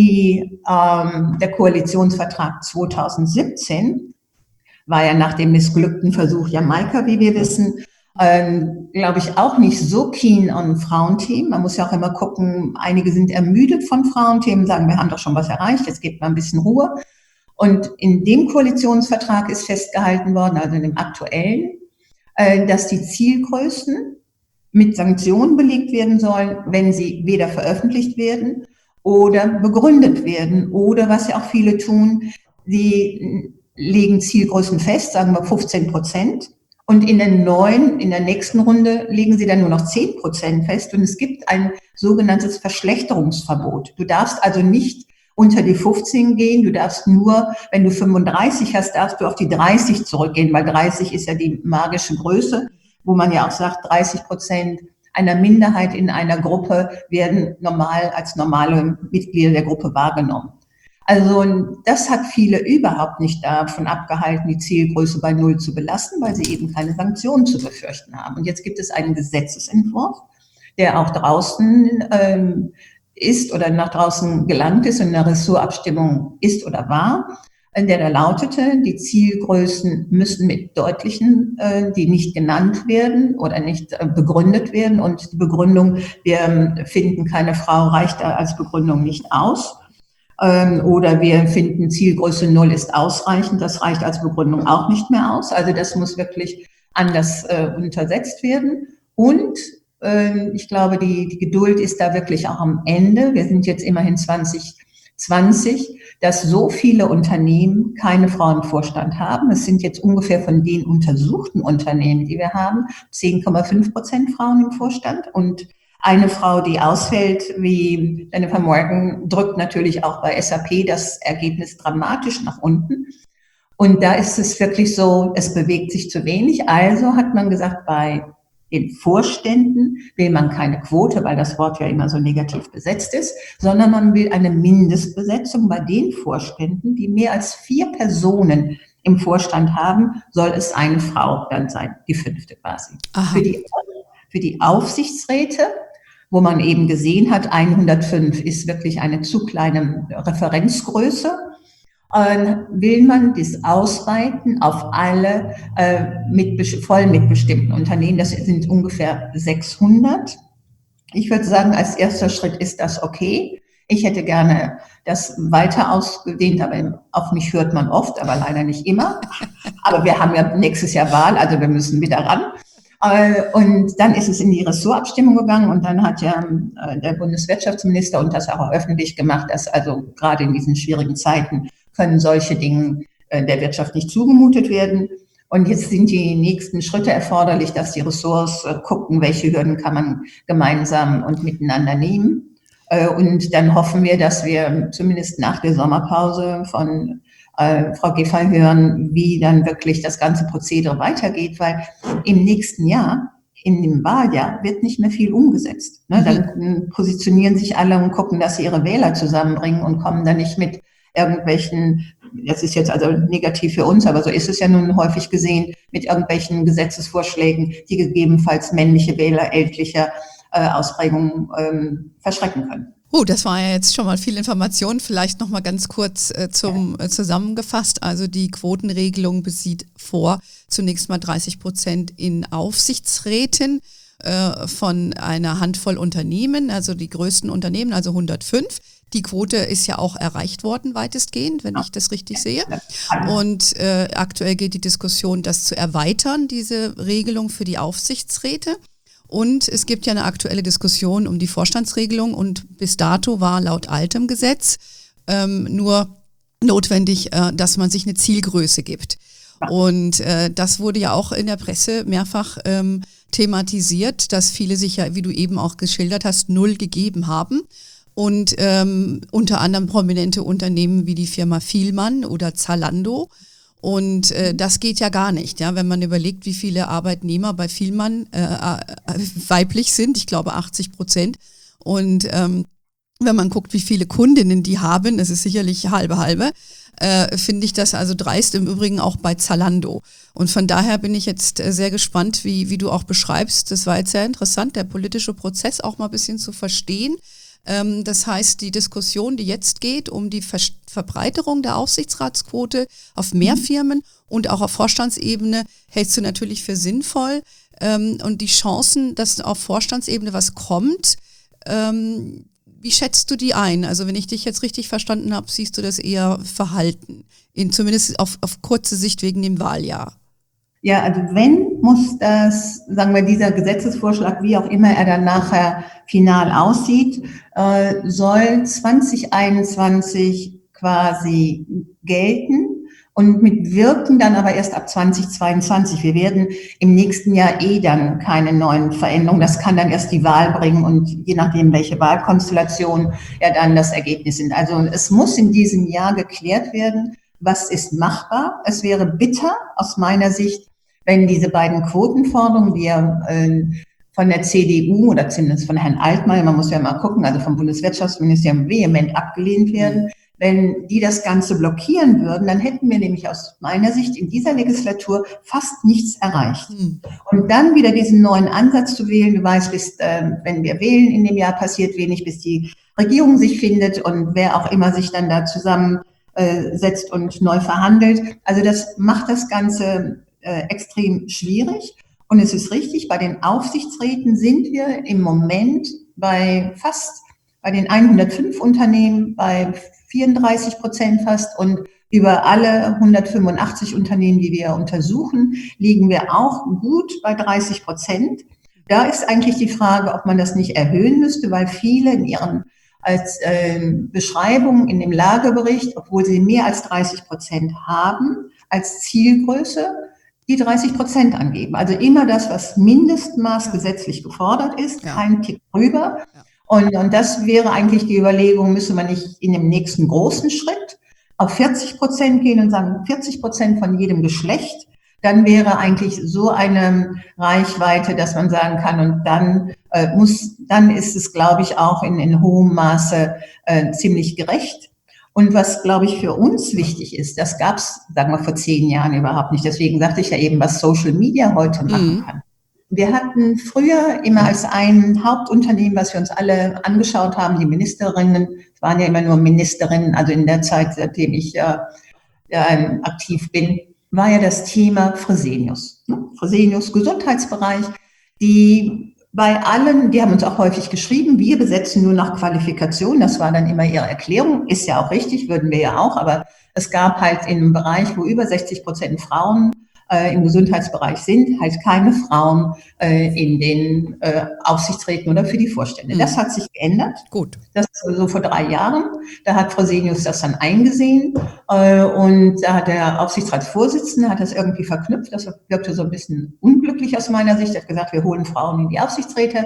der Koalitionsvertrag 2017 war ja nach dem missglückten Versuch Jamaika, wie wir wissen, glaube ich, auch nicht so keen an Frauenthemen. Man muss ja auch immer gucken, einige sind ermüdet von Frauenthemen, sagen, wir haben doch schon was erreicht, jetzt gebt mal ein bisschen Ruhe. Und in dem Koalitionsvertrag ist festgehalten worden, also in dem aktuellen, dass die Zielgrößen mit Sanktionen belegt werden sollen, wenn sie weder veröffentlicht werden oder begründet werden. Oder was ja auch viele tun, sie legen Zielgrößen fest, sagen wir 15%. Und in der nächsten Runde legen sie dann nur noch 10% fest. Und es gibt ein sogenanntes Verschlechterungsverbot. Du darfst also nicht unter die 15 gehen. Du darfst nur, wenn du 35 hast, darfst du auf die 30 zurückgehen, weil 30 ist ja die magische Größe, wo man ja auch sagt, 30% einer Minderheit in einer Gruppe werden als normale Mitglieder der Gruppe wahrgenommen. Also das hat viele überhaupt nicht davon abgehalten, die Zielgröße bei 0 zu belassen, weil sie eben keine Sanktionen zu befürchten haben. Und jetzt gibt es einen Gesetzesentwurf, der auch draußen ist oder nach draußen gelangt ist und in der Ressortabstimmung ist oder war, der da lautete, die Zielgrößen müssen mit deutlichen, die nicht genannt werden oder nicht begründet werden. Und die Begründung, wir finden, keine Frau reicht da als Begründung nicht aus. Oder wir finden, Zielgröße 0 ist ausreichend, das reicht als Begründung auch nicht mehr aus. Also das muss wirklich anders untersetzt werden. Und ich glaube, die Geduld ist da wirklich auch am Ende. Wir sind jetzt immerhin 2020, dass so viele Unternehmen keine Frau im Vorstand haben. Es sind jetzt ungefähr von den untersuchten Unternehmen, die wir haben, 10,5% Frauen im Vorstand. Und eine Frau, die ausfällt, wie Jennifer Morgan, drückt natürlich auch bei SAP das Ergebnis dramatisch nach unten. Und da ist es wirklich so, es bewegt sich zu wenig. Also hat man gesagt, bei den Vorständen will man keine Quote, weil das Wort ja immer so negativ besetzt ist, sondern man will eine Mindestbesetzung. Bei den Vorständen, die mehr als 4 Personen im Vorstand haben, soll es eine Frau dann sein, die 5. quasi. Für die Aufsichtsräte, wo man eben gesehen hat, 105 ist wirklich eine zu kleine Referenzgröße, will man das ausweiten auf alle voll mitbestimmten Unternehmen. Das sind ungefähr 600. Ich würde sagen, als erster Schritt ist das okay. Ich hätte gerne das weiter ausgedehnt, aber auf mich hört man oft, aber leider nicht immer. Aber wir haben ja nächstes Jahr Wahl, also wir müssen wieder ran. Und dann ist es in die Ressortabstimmung gegangen und dann hat ja der Bundeswirtschaftsminister und das auch öffentlich gemacht, dass also gerade in diesen schwierigen Zeiten können solche Dinge der Wirtschaft nicht zugemutet werden. Und jetzt sind die nächsten Schritte erforderlich, dass die Ressorts gucken, welche Hürden kann man gemeinsam und miteinander nehmen. Und dann hoffen wir, dass wir zumindest nach der Sommerpause von Frau Giffey hören, wie dann wirklich das ganze Prozedere weitergeht, weil im nächsten Jahr, in dem Wahljahr, wird nicht mehr viel umgesetzt. Ne? Dann positionieren sich alle und gucken, dass sie ihre Wähler zusammenbringen und kommen dann nicht mit irgendwelchen, das ist jetzt also negativ für uns, aber so ist es ja nun häufig gesehen, mit irgendwelchen Gesetzesvorschlägen, die gegebenenfalls männliche Wähler ältlicher Ausprägungen verschrecken können. Das war ja jetzt schon mal viel Information. Vielleicht noch mal ganz kurz zusammengefasst. Also die Quotenregelung besieht vor, zunächst mal 30% in Aufsichtsräten von einer Handvoll Unternehmen, also die größten Unternehmen, also 105. Die Quote ist ja auch erreicht worden, weitestgehend, wenn ich das richtig sehe. Und aktuell geht die Diskussion, das zu erweitern, diese Regelung für die Aufsichtsräte. Und es gibt ja eine aktuelle Diskussion um die Vorstandsregelung und bis dato war laut altem Gesetz nur notwendig, dass man sich eine Zielgröße gibt. Und das wurde ja auch in der Presse mehrfach thematisiert, dass viele sich ja, wie du eben auch geschildert hast, 0 gegeben haben. Und unter anderem prominente Unternehmen wie die Firma Vielmann oder Zalando. Und das geht ja gar nicht, ja, wenn man überlegt, wie viele Arbeitnehmer bei Vielmann weiblich sind, ich glaube 80%. Und wenn man guckt, wie viele Kundinnen die haben, das ist sicherlich halbe, finde ich das also dreist, im Übrigen auch bei Zalando. Und von daher bin ich jetzt sehr gespannt, wie du auch beschreibst. Das war jetzt sehr interessant, der politische Prozess auch mal ein bisschen zu verstehen. Das heißt, die Diskussion, die jetzt geht, um die Verbreiterung der Aufsichtsratsquote auf mehr Firmen und auch auf Vorstandsebene, hältst du natürlich für sinnvoll. Und die Chancen, dass auf Vorstandsebene was kommt, wie schätzt du die ein? Also wenn ich dich jetzt richtig verstanden habe, siehst du das eher verhalten, zumindest auf kurze Sicht wegen dem Wahljahr. Ja, also wenn, muss das, sagen wir, dieser Gesetzesvorschlag, wie auch immer er dann nachher final aussieht, soll 2021 quasi gelten und mit Wirken dann aber erst ab 2022. Wir werden im nächsten Jahr dann keine neuen Veränderungen. Das kann dann erst die Wahl bringen und je nachdem, welche Wahlkonstellation ja dann das Ergebnis sind. Also es muss in diesem Jahr geklärt werden, was ist machbar. Es wäre bitter aus meiner Sicht, wenn diese beiden Quotenforderungen, die ja von der CDU oder zumindest von Herrn Altmaier, man muss ja mal gucken, also vom Bundeswirtschaftsministerium vehement abgelehnt werden, wenn die das Ganze blockieren würden, dann hätten wir nämlich aus meiner Sicht in dieser Legislatur fast nichts erreicht. Und dann wieder diesen neuen Ansatz zu wählen, du weißt, wenn wir wählen in dem Jahr, passiert wenig, bis die Regierung sich findet und wer auch immer sich dann da zusammensetzt und neu verhandelt. Also das macht das Ganze extrem schwierig. Und es ist richtig, bei den Aufsichtsräten sind wir im Moment bei den 105 Unternehmen bei 34% fast und über alle 185 Unternehmen, die wir untersuchen, liegen wir auch gut bei 30%. Da ist eigentlich die Frage, ob man das nicht erhöhen müsste, weil viele in ihren als Beschreibung in dem Lagebericht, obwohl sie mehr als 30% haben, als Zielgröße die 30% angeben. Also immer das, was Mindestmaß gesetzlich gefordert ist, kein Tick drüber. Und das wäre eigentlich die Überlegung, müsste man nicht in dem nächsten großen Schritt auf 40% gehen und sagen, 40% von jedem Geschlecht, dann wäre eigentlich so eine Reichweite, dass man sagen kann, und dann ist es, glaube ich, auch in hohem Maße ziemlich gerecht. Und was, glaube ich, für uns wichtig ist, das gab es, sagen wir, vor 10 Jahren überhaupt nicht. Deswegen sagte ich ja eben, was Social Media heute machen kann. Wir hatten früher immer als ein Hauptunternehmen, was wir uns alle angeschaut haben, die Ministerinnen, es waren ja immer nur Ministerinnen, also in der Zeit, seitdem ich aktiv bin, war ja das Thema Fresenius. Fresenius, Gesundheitsbereich, die bei allen, die haben uns auch häufig geschrieben, wir besetzen nur nach Qualifikation, das war dann immer ihre Erklärung, ist ja auch richtig, würden wir ja auch, aber es gab halt in einem Bereich, wo über 60% Frauen im Gesundheitsbereich sind, halt keine Frauen in den Aufsichtsräten oder für die Vorstände. Das hat sich geändert. Gut. Das ist so vor 3 Jahren. Da hat Frau Senius das dann eingesehen und da hat der Aufsichtsratsvorsitzende hat das irgendwie verknüpft. Das wirkte so ein bisschen unglücklich aus meiner Sicht. Er hat gesagt, wir holen Frauen in die Aufsichtsräte.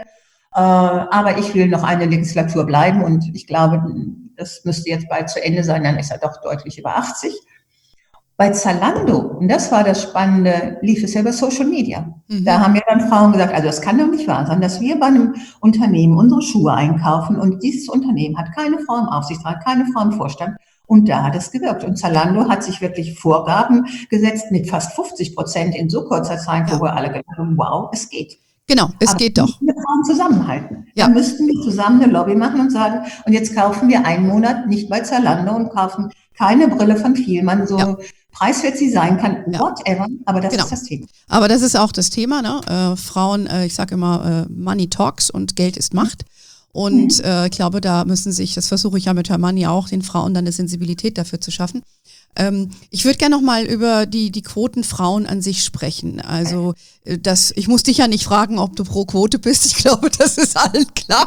Aber ich will noch eine Legislatur bleiben und ich glaube, das müsste jetzt bald zu Ende sein, dann ist er doch deutlich über 80. Bei Zalando, und das war das Spannende, lief es ja über Social Media. Da haben ja dann Frauen gesagt, also das kann doch nicht wahr sein, dass wir bei einem Unternehmen unsere Schuhe einkaufen und dieses Unternehmen hat keine Frau im Aufsichtsrat, keine Frau im Vorstand. Und da hat es gewirkt. Und Zalando hat sich wirklich Vorgaben gesetzt mit fast 50% in so kurzer Zeit, wo wir alle gedacht haben, wow, es geht. Genau, es geht doch. Wir Frauen zusammenhalten. Ja. Dann müssten wir zusammen eine Lobby machen und sagen, und jetzt kaufen wir einen Monat nicht bei Zalando und kaufen keine Brille von Vielmann, so preiswert sie sein kann, whatever, aber das ist das Thema. Aber das ist auch das Thema, ne? Frauen, ich sage immer, Money talks und Geld ist Macht. Und ich glaube, da müssen sich, das versuche ich ja mit Her Money auch, den Frauen dann eine Sensibilität dafür zu schaffen. Ich würde gerne noch mal über die Quoten Frauen an sich sprechen. Also ich muss dich ja nicht fragen, ob du pro Quote bist. Ich glaube, das ist allen klar.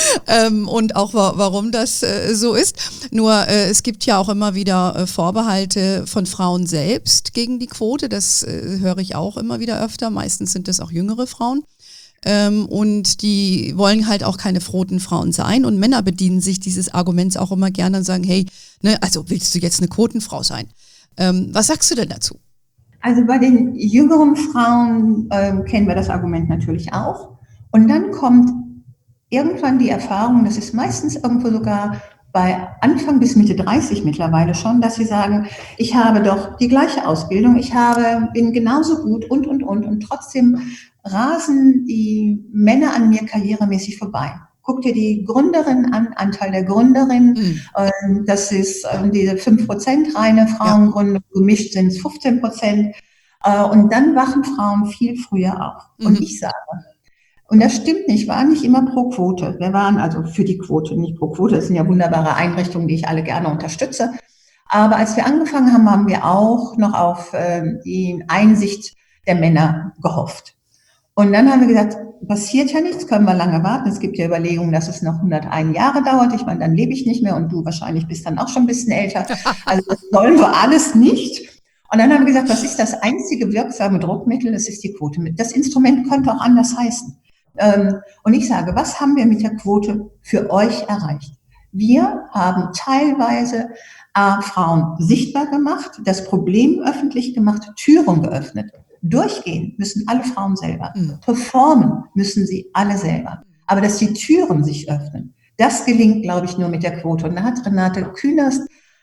Und auch warum das so ist. Nur es gibt ja auch immer wieder Vorbehalte von Frauen selbst gegen die Quote. Das höre ich auch immer wieder öfter. Meistens sind es auch jüngere Frauen. Und die wollen halt auch keine frohen Frauen sein und Männer bedienen sich dieses Arguments auch immer gerne und sagen, hey, ne, also willst du jetzt eine Quotenfrau sein? Was sagst du denn dazu? Also bei den jüngeren Frauen kennen wir das Argument natürlich auch und dann kommt irgendwann die Erfahrung, das ist meistens irgendwo sogar bei Anfang bis Mitte 30 mittlerweile schon, dass sie sagen, ich habe doch die gleiche Ausbildung, bin genauso gut und trotzdem rasen die Männer an mir karrieremäßig vorbei. Guck dir die Gründerin an, Anteil der Gründerin, das ist diese 5% reine Frauengründung, gemischt sind es 15%. Und dann wachen Frauen viel früher auf. Und ich sage, und das stimmt nicht, war nicht immer pro Quote. Wir waren also für die Quote, nicht pro Quote. Das sind ja wunderbare Einrichtungen, die ich alle gerne unterstütze. Aber als wir angefangen haben, haben wir auch noch auf die Einsicht der Männer gehofft. Und dann haben wir gesagt, passiert ja nichts, können wir lange warten. Es gibt ja Überlegungen, dass es noch 101 Jahre dauert. Ich meine, dann lebe ich nicht mehr und du wahrscheinlich bist dann auch schon ein bisschen älter. Also das wollen wir alles nicht. Und dann haben wir gesagt, was ist das einzige wirksame Druckmittel? Das ist die Quote. Das Instrument könnte auch anders heißen. Und ich sage, was haben wir mit der Quote für euch erreicht? Wir haben teilweise Frauen sichtbar gemacht, das Problem öffentlich gemacht, Türen geöffnet. Durchgehen müssen alle Frauen selber. Performen müssen sie alle selber. Aber dass die Türen sich öffnen, das gelingt, glaube ich, nur mit der Quote. Und da hat Renate Künast,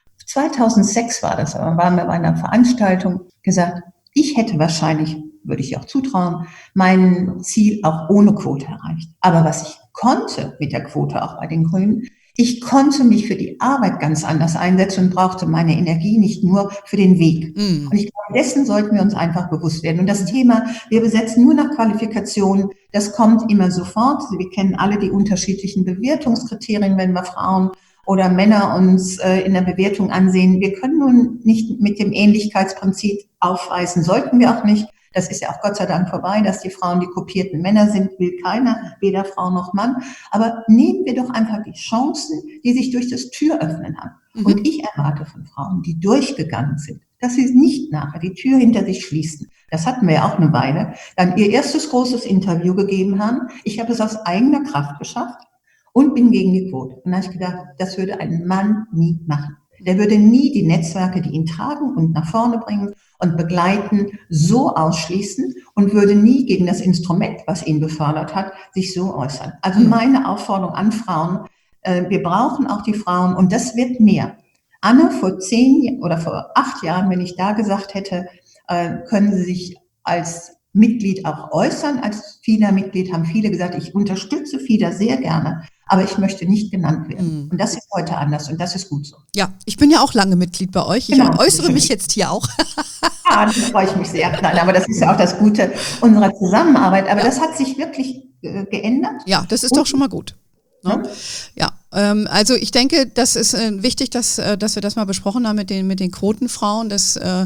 2006 war das, aber waren wir bei einer Veranstaltung, gesagt, ich hätte wahrscheinlich, würde ich auch zutrauen, mein Ziel auch ohne Quote erreicht. Aber was ich konnte mit der Quote auch bei den Grünen, ich konnte mich für die Arbeit ganz anders einsetzen und brauchte meine Energie nicht nur für den Weg. Und ich glaube, dessen sollten wir uns einfach bewusst werden. Und das Thema, wir besetzen nur nach Qualifikationen, das kommt immer sofort. Wir kennen alle die unterschiedlichen Bewertungskriterien, wenn wir Frauen oder Männer uns in der Bewertung ansehen. Wir können nun nicht mit dem Ähnlichkeitsprinzip aufweisen, sollten wir auch nicht. Das ist ja auch Gott sei Dank vorbei, dass die Frauen die kopierten Männer sind, will keiner, weder Frau noch Mann. Aber nehmen wir doch einfach die Chancen, die sich durch das Türöffnen haben. Und ich erwarte von Frauen, die durchgegangen sind, dass sie nicht nachher die Tür hinter sich schließen. Das hatten wir ja auch eine Weile. Dann ihr erstes großes Interview gegeben haben. Ich habe es aus eigener Kraft geschafft und bin gegen die Quote. Und da habe ich gedacht, das würde ein Mann nie machen. Der würde nie die Netzwerke, die ihn tragen und nach vorne bringen und begleiten, so ausschließen und würde nie gegen das Instrument, was ihn befördert hat, sich so äußern. Also meine Aufforderung an Frauen, wir brauchen auch die Frauen und das wird mehr. Anne, vor 10 oder vor 8 Jahren, wenn ich da gesagt hätte, können Sie sich als Mitglied auch äußern. Als FIDA-Mitglied haben viele gesagt, ich unterstütze FIDA sehr gerne, aber ich möchte nicht genannt werden. Und das ist heute anders und das ist gut so. Ja, ich bin ja auch lange Mitglied bei euch. Ich äußere mich jetzt hier auch. Ja, da freue ich mich sehr. Nein, aber das ist ja auch das Gute unserer Zusammenarbeit. Aber das hat sich wirklich geändert. Ja, das ist doch schon mal gut. Ne? Ja, also ich denke, das ist wichtig, dass wir das mal besprochen haben mit den Quotenfrauen, dass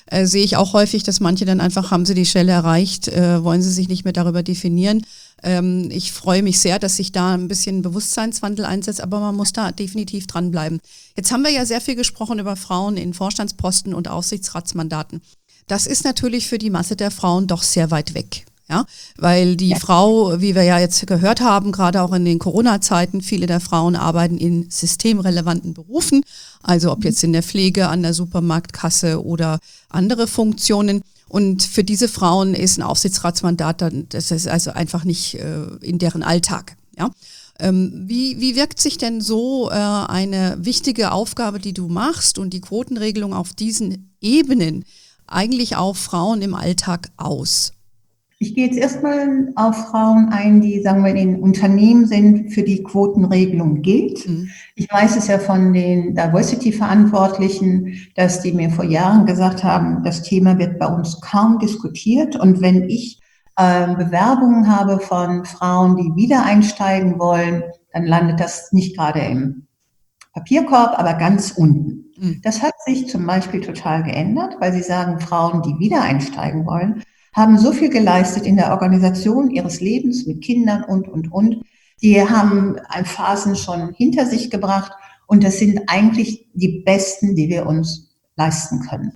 sehe ich auch häufig, dass manche dann einfach, haben sie die Stelle erreicht, wollen sie sich nicht mehr darüber definieren. Ich freue mich sehr, dass sich da ein bisschen Bewusstseinswandel einsetzt, aber man muss da definitiv dranbleiben. Jetzt haben wir ja sehr viel gesprochen über Frauen in Vorstandsposten und Aufsichtsratsmandaten. Das ist natürlich für die Masse der Frauen doch sehr weit weg. Ja, weil die Frau, wie wir ja jetzt gehört haben, gerade auch in den Corona-Zeiten, viele der Frauen arbeiten in systemrelevanten Berufen, also ob jetzt in der Pflege, an der Supermarktkasse oder andere Funktionen. Und für diese Frauen ist ein Aufsichtsratsmandat dann, das ist also einfach nicht in deren Alltag. Ja. Wie wirkt sich denn so eine wichtige Aufgabe, die du machst und die Quotenregelung auf diesen Ebenen eigentlich auf Frauen im Alltag aus? Ich gehe jetzt erstmal auf Frauen ein, die, sagen wir, in Unternehmen sind, für die Quotenregelung gilt. Ich weiß es ja von den Diversity-Verantwortlichen, dass die mir vor Jahren gesagt haben, das Thema wird bei uns kaum diskutiert. Und wenn ich Bewerbungen habe von Frauen, die wieder einsteigen wollen, dann landet das nicht gerade im Papierkorb, aber ganz unten. Das hat sich zum Beispiel total geändert, weil sie sagen, Frauen, die wieder einsteigen wollen, haben so viel geleistet in der Organisation ihres Lebens mit Kindern und. Die haben Phasen schon hinter sich gebracht und das sind eigentlich die besten, die wir uns leisten können.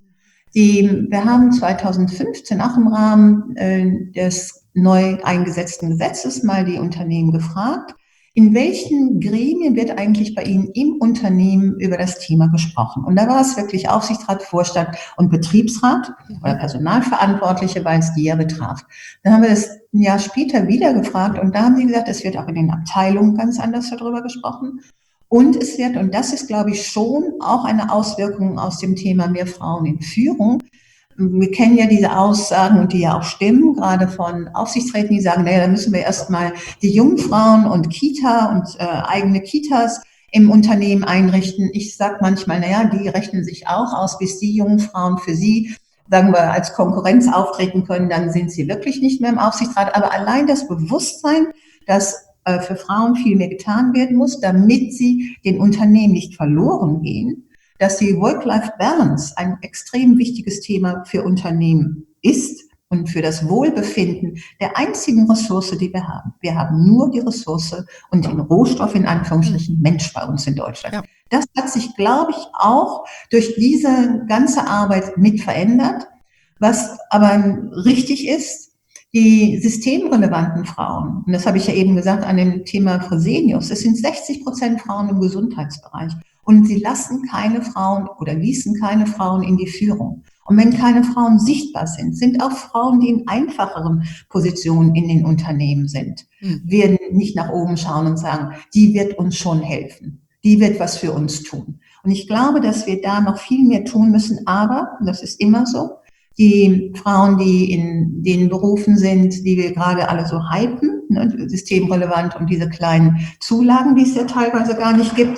Wir haben 2015 auch im Rahmen des neu eingesetzten Gesetzes mal die Unternehmen gefragt, in welchen Gremien wird eigentlich bei Ihnen im Unternehmen über das Thema gesprochen? Und da war es wirklich Aufsichtsrat, Vorstand und Betriebsrat oder Personalverantwortliche, weil es die ja betraf. Dann haben wir das ein Jahr später wieder gefragt und da haben sie gesagt, es wird auch in den Abteilungen ganz anders darüber gesprochen. Und es wird, und das ist, glaube ich, schon auch eine Auswirkung aus dem Thema mehr Frauen in Führung. Wir kennen ja diese Aussagen und die ja auch stimmen, gerade von Aufsichtsräten, die sagen, naja, da müssen wir erstmal die Jungfrauen und Kita und eigene Kitas im Unternehmen einrichten. Ich sage manchmal, naja, die rechnen sich auch aus, bis die Jungfrauen für sie, sagen wir, als Konkurrenz auftreten können, dann sind sie wirklich nicht mehr im Aufsichtsrat. Aber allein das Bewusstsein, dass für Frauen viel mehr getan werden muss, damit sie den Unternehmen nicht verloren gehen, dass die Work-Life-Balance ein extrem wichtiges Thema für Unternehmen ist und für das Wohlbefinden der einzigen Ressource, die wir haben. Wir haben nur die Ressource und den Rohstoff, in Anführungsstrichen, Mensch bei uns in Deutschland. Ja. Das hat sich, glaube ich, auch durch diese ganze Arbeit mit verändert. Was aber richtig ist, die systemrelevanten Frauen, und das habe ich ja eben gesagt an dem Thema Fresenius, es sind 60% Frauen im Gesundheitsbereich. Und sie lassen keine Frauen oder ließen keine Frauen in die Führung. Und wenn keine Frauen sichtbar sind, sind auch Frauen, die in einfacheren Positionen in den Unternehmen sind, werden nicht nach oben schauen und sagen, die wird uns schon helfen. Die wird was für uns tun. Und ich glaube, dass wir da noch viel mehr tun müssen. Aber, und das ist immer so, die Frauen, die in den Berufen sind, die wir gerade alle so hypen, ne, systemrelevant und diese kleinen Zulagen, die es ja teilweise gar nicht gibt,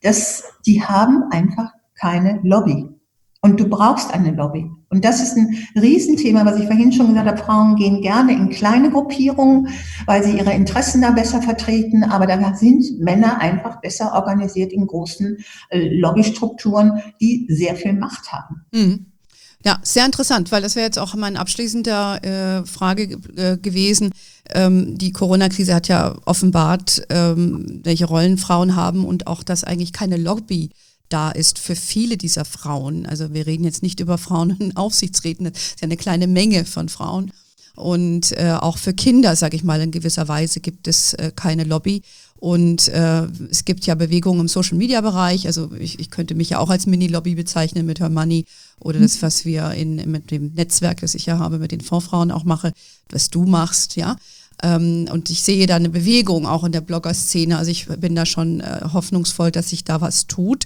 die haben einfach keine Lobby. Und du brauchst eine Lobby. Und das ist ein Riesenthema, was ich vorhin schon gesagt habe. Frauen gehen gerne in kleine Gruppierungen, weil sie ihre Interessen da besser vertreten. Aber da sind Männer einfach besser organisiert in großen Lobbystrukturen, die sehr viel Macht haben. Mhm. Ja, sehr interessant, weil das wäre jetzt auch meine abschließende Frage gewesen. Die Corona-Krise hat ja offenbart, welche Rollen Frauen haben und auch, dass eigentlich keine Lobby da ist für viele dieser Frauen. Also wir reden jetzt nicht über Frauen in Aufsichtsräten, das ist ja eine kleine Menge von Frauen. Und auch für Kinder, sage ich mal, in gewisser Weise gibt es keine Lobby. Und es gibt ja Bewegungen im Social-Media-Bereich, also ich könnte mich ja auch als Mini-Lobby bezeichnen mit Her Money oder das, was wir mit dem Netzwerk, das ich ja habe, mit den Fondsfrauen auch mache, was du machst, ja. Und ich sehe da eine Bewegung auch in der Blogger-Szene, also ich bin da schon hoffnungsvoll, dass sich da was tut.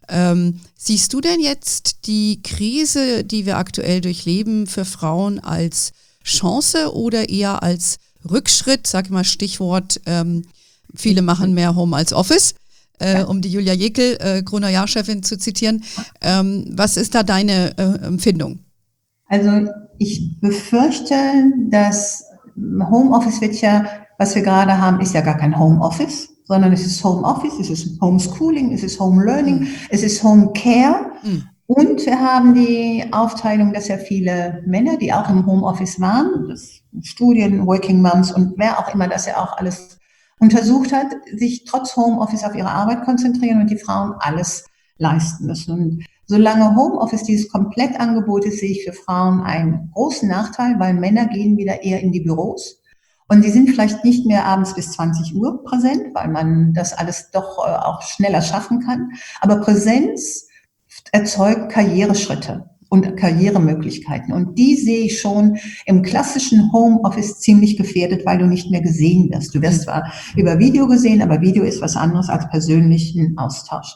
Siehst du denn jetzt die Krise, die wir aktuell durchleben, für Frauen als Chance oder eher als Rückschritt, sag ich mal Stichwort, viele machen mehr Home als Office, um die Julia Jekyll, Gruner Jahr-Chefin zu zitieren. Was ist da deine Empfindung? Also ich befürchte, dass Homeoffice wird ja, was wir gerade haben, ist ja gar kein Homeoffice, sondern es ist Homeoffice, es ist Homeschooling, es ist Home Learning, es ist Home Care. Und wir haben die Aufteilung, dass ja viele Männer, die auch im Homeoffice waren, das Studien, Working Moms und wer auch immer das ja auch alles untersucht hat, sich trotz Homeoffice auf ihre Arbeit konzentrieren und die Frauen alles leisten müssen. Und solange Homeoffice dieses Komplettangebot ist, sehe ich für Frauen einen großen Nachteil, weil Männer gehen wieder eher in die Büros. Und die sind vielleicht nicht mehr abends bis 20 Uhr präsent, weil man das alles doch auch schneller schaffen kann. Aber Präsenz erzeugt Karriereschritte und Karrieremöglichkeiten. Und die sehe ich schon im klassischen Homeoffice ziemlich gefährdet, weil du nicht mehr gesehen wirst. Du wirst zwar über Video gesehen, aber Video ist was anderes als persönlichen Austausch.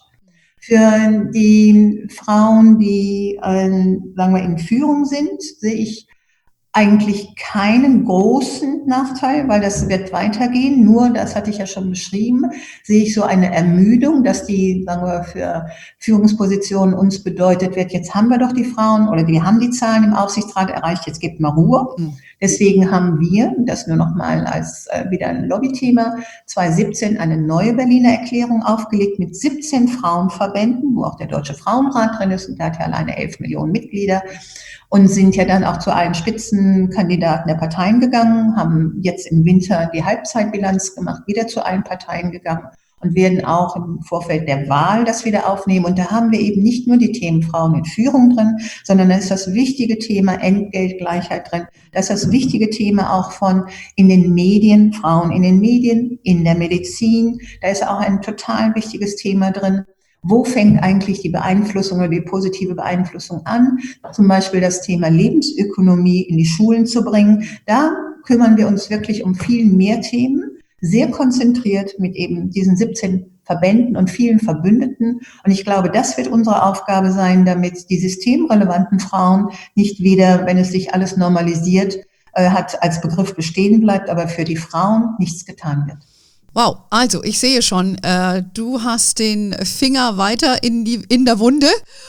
Für die Frauen, die, sagen wir, in Führung sind, sehe ich eigentlich keinen großen Nachteil, weil das wird weitergehen. Nur, das hatte ich ja schon beschrieben, sehe ich so eine Ermüdung, dass die, sagen wir, für Führungspositionen uns bedeutet wird, jetzt haben wir doch die Frauen oder wir haben die Zahlen im Aufsichtsrat erreicht, jetzt gebt mal Ruhe. Deswegen haben wir, das nur noch mal als wieder ein Lobbythema, 2017 eine neue Berliner Erklärung aufgelegt mit 17 Frauenverbänden, wo auch der Deutsche Frauenrat drin ist und der hat ja alleine 11 Millionen Mitglieder. Und sind ja dann auch zu allen Spitzenkandidaten der Parteien gegangen, haben jetzt im Winter die Halbzeitbilanz gemacht, wieder zu allen Parteien gegangen und werden auch im Vorfeld der Wahl das wieder aufnehmen. Und da haben wir eben nicht nur die Themen Frauen in Führung drin, sondern da ist das wichtige Thema Entgeltgleichheit drin. Da ist das wichtige Thema auch von in den Medien, Frauen in den Medien, in der Medizin. Da ist auch ein total wichtiges Thema drin. Wo fängt eigentlich die Beeinflussung oder die positive Beeinflussung an? Zum Beispiel das Thema Lebensökonomie in die Schulen zu bringen. Da kümmern wir uns wirklich um viel mehr Themen, sehr konzentriert mit eben diesen 17 Verbänden und vielen Verbündeten. Und ich glaube, das wird unsere Aufgabe sein, damit die systemrelevanten Frauen nicht wieder, wenn es sich alles normalisiert hat, als Begriff bestehen bleibt, aber für die Frauen nichts getan wird. Wow, also ich sehe schon, du hast den Finger weiter in der Wunde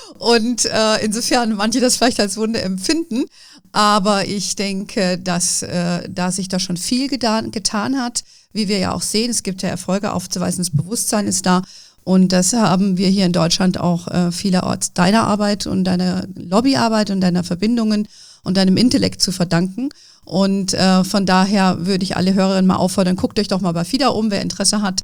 und insofern manche das vielleicht als Wunde empfinden, aber ich denke, dass da sich da schon viel getan hat, wie wir ja auch sehen, es gibt ja Erfolge aufzuweisen, das Bewusstsein ist da und das haben wir hier in Deutschland auch vielerorts deiner Arbeit und deiner Lobbyarbeit und deiner Verbindungen und deinem Intellekt zu verdanken. Und von daher würde ich alle Hörerinnen mal auffordern, guckt euch doch mal bei FIDA um, wer Interesse hat.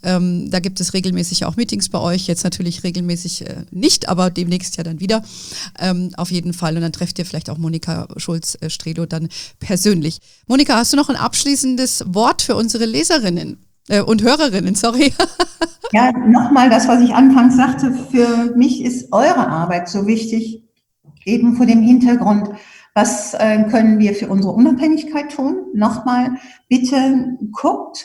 Da gibt es regelmäßig auch Meetings bei euch, jetzt natürlich regelmäßig nicht, aber demnächst ja dann wieder auf jeden Fall. Und dann trefft ihr vielleicht auch Monika Schulz-Strelo dann persönlich. Monika, hast du noch ein abschließendes Wort für unsere Leserinnen und Hörerinnen, sorry. Ja, nochmal das, was ich anfangs sagte, für mich ist eure Arbeit so wichtig, eben vor dem Hintergrund, was können wir für unsere Unabhängigkeit tun? Nochmal, bitte guckt,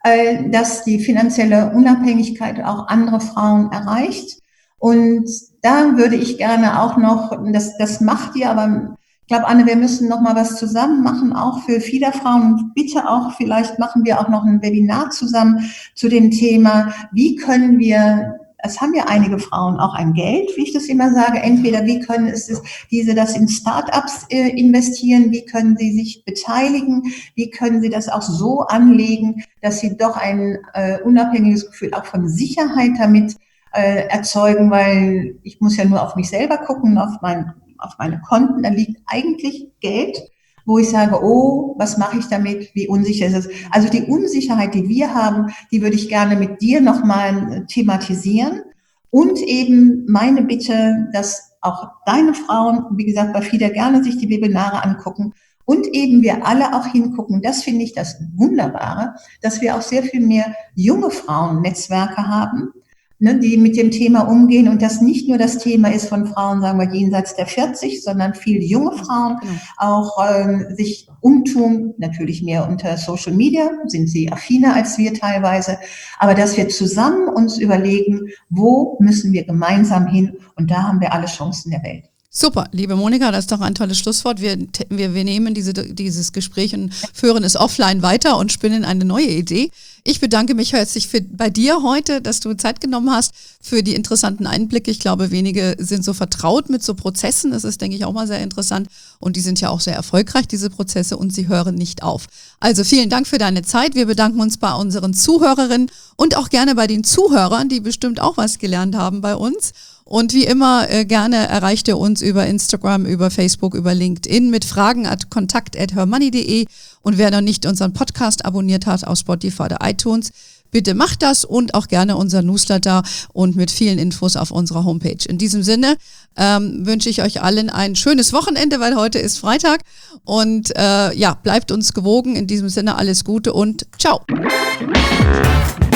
dass die finanzielle Unabhängigkeit auch andere Frauen erreicht. Und da würde ich gerne auch noch, das macht ihr, aber ich glaube, Anne, wir müssen noch mal was zusammen machen, auch für FIDA-Frauen. Und bitte auch, vielleicht machen wir auch noch ein Webinar zusammen zu dem Thema, wie können wir, es haben ja einige Frauen auch ein Geld, wie ich das immer sage, entweder wie können das in Start-ups investieren, wie können sie sich beteiligen, wie können sie das auch so anlegen, dass sie doch ein unabhängiges Gefühl auch von Sicherheit damit erzeugen, weil ich muss ja nur auf mich selber gucken, auf meine Konten, da liegt eigentlich Geld, wo ich sage, oh, was mache ich damit, wie unsicher ist es? Also die Unsicherheit, die wir haben, die würde ich gerne mit dir nochmal thematisieren und eben meine Bitte, dass auch deine Frauen, wie gesagt, bei FIDA gerne sich die Webinare angucken und eben wir alle auch hingucken. Das finde ich das Wunderbare, dass wir auch sehr viel mehr junge Frauennetzwerke haben, die mit dem Thema umgehen und das nicht nur das Thema ist von Frauen, sagen wir, jenseits der 40, sondern viele junge Frauen auch sich umtun, natürlich mehr unter Social Media, sind sie affiner als wir teilweise, aber dass wir zusammen uns überlegen, wo müssen wir gemeinsam hin und da haben wir alle Chancen der Welt. Super, liebe Monika, das ist doch ein tolles Schlusswort. Wir nehmen dieses Gespräch und führen es offline weiter und spinnen eine neue Idee. Ich bedanke mich herzlich bei dir heute, dass du Zeit genommen hast für die interessanten Einblicke. Ich glaube, wenige sind so vertraut mit so Prozessen. Das ist, denke ich, auch mal sehr interessant. Und die sind ja auch sehr erfolgreich, diese Prozesse, und sie hören nicht auf. Also vielen Dank für deine Zeit. Wir bedanken uns bei unseren Zuhörerinnen und auch gerne bei den Zuhörern, die bestimmt auch was gelernt haben bei uns. Und wie immer, gerne erreicht ihr uns über Instagram, über Facebook, über LinkedIn mit Fragen at kontakt@hermoney.de. Und wer noch nicht unseren Podcast abonniert hat auf Spotify oder iTunes, bitte macht das und auch gerne unser Newsletter und mit vielen Infos auf unserer Homepage. In diesem Sinne wünsche ich euch allen ein schönes Wochenende, weil heute ist Freitag. Und bleibt uns gewogen. In diesem Sinne alles Gute und ciao.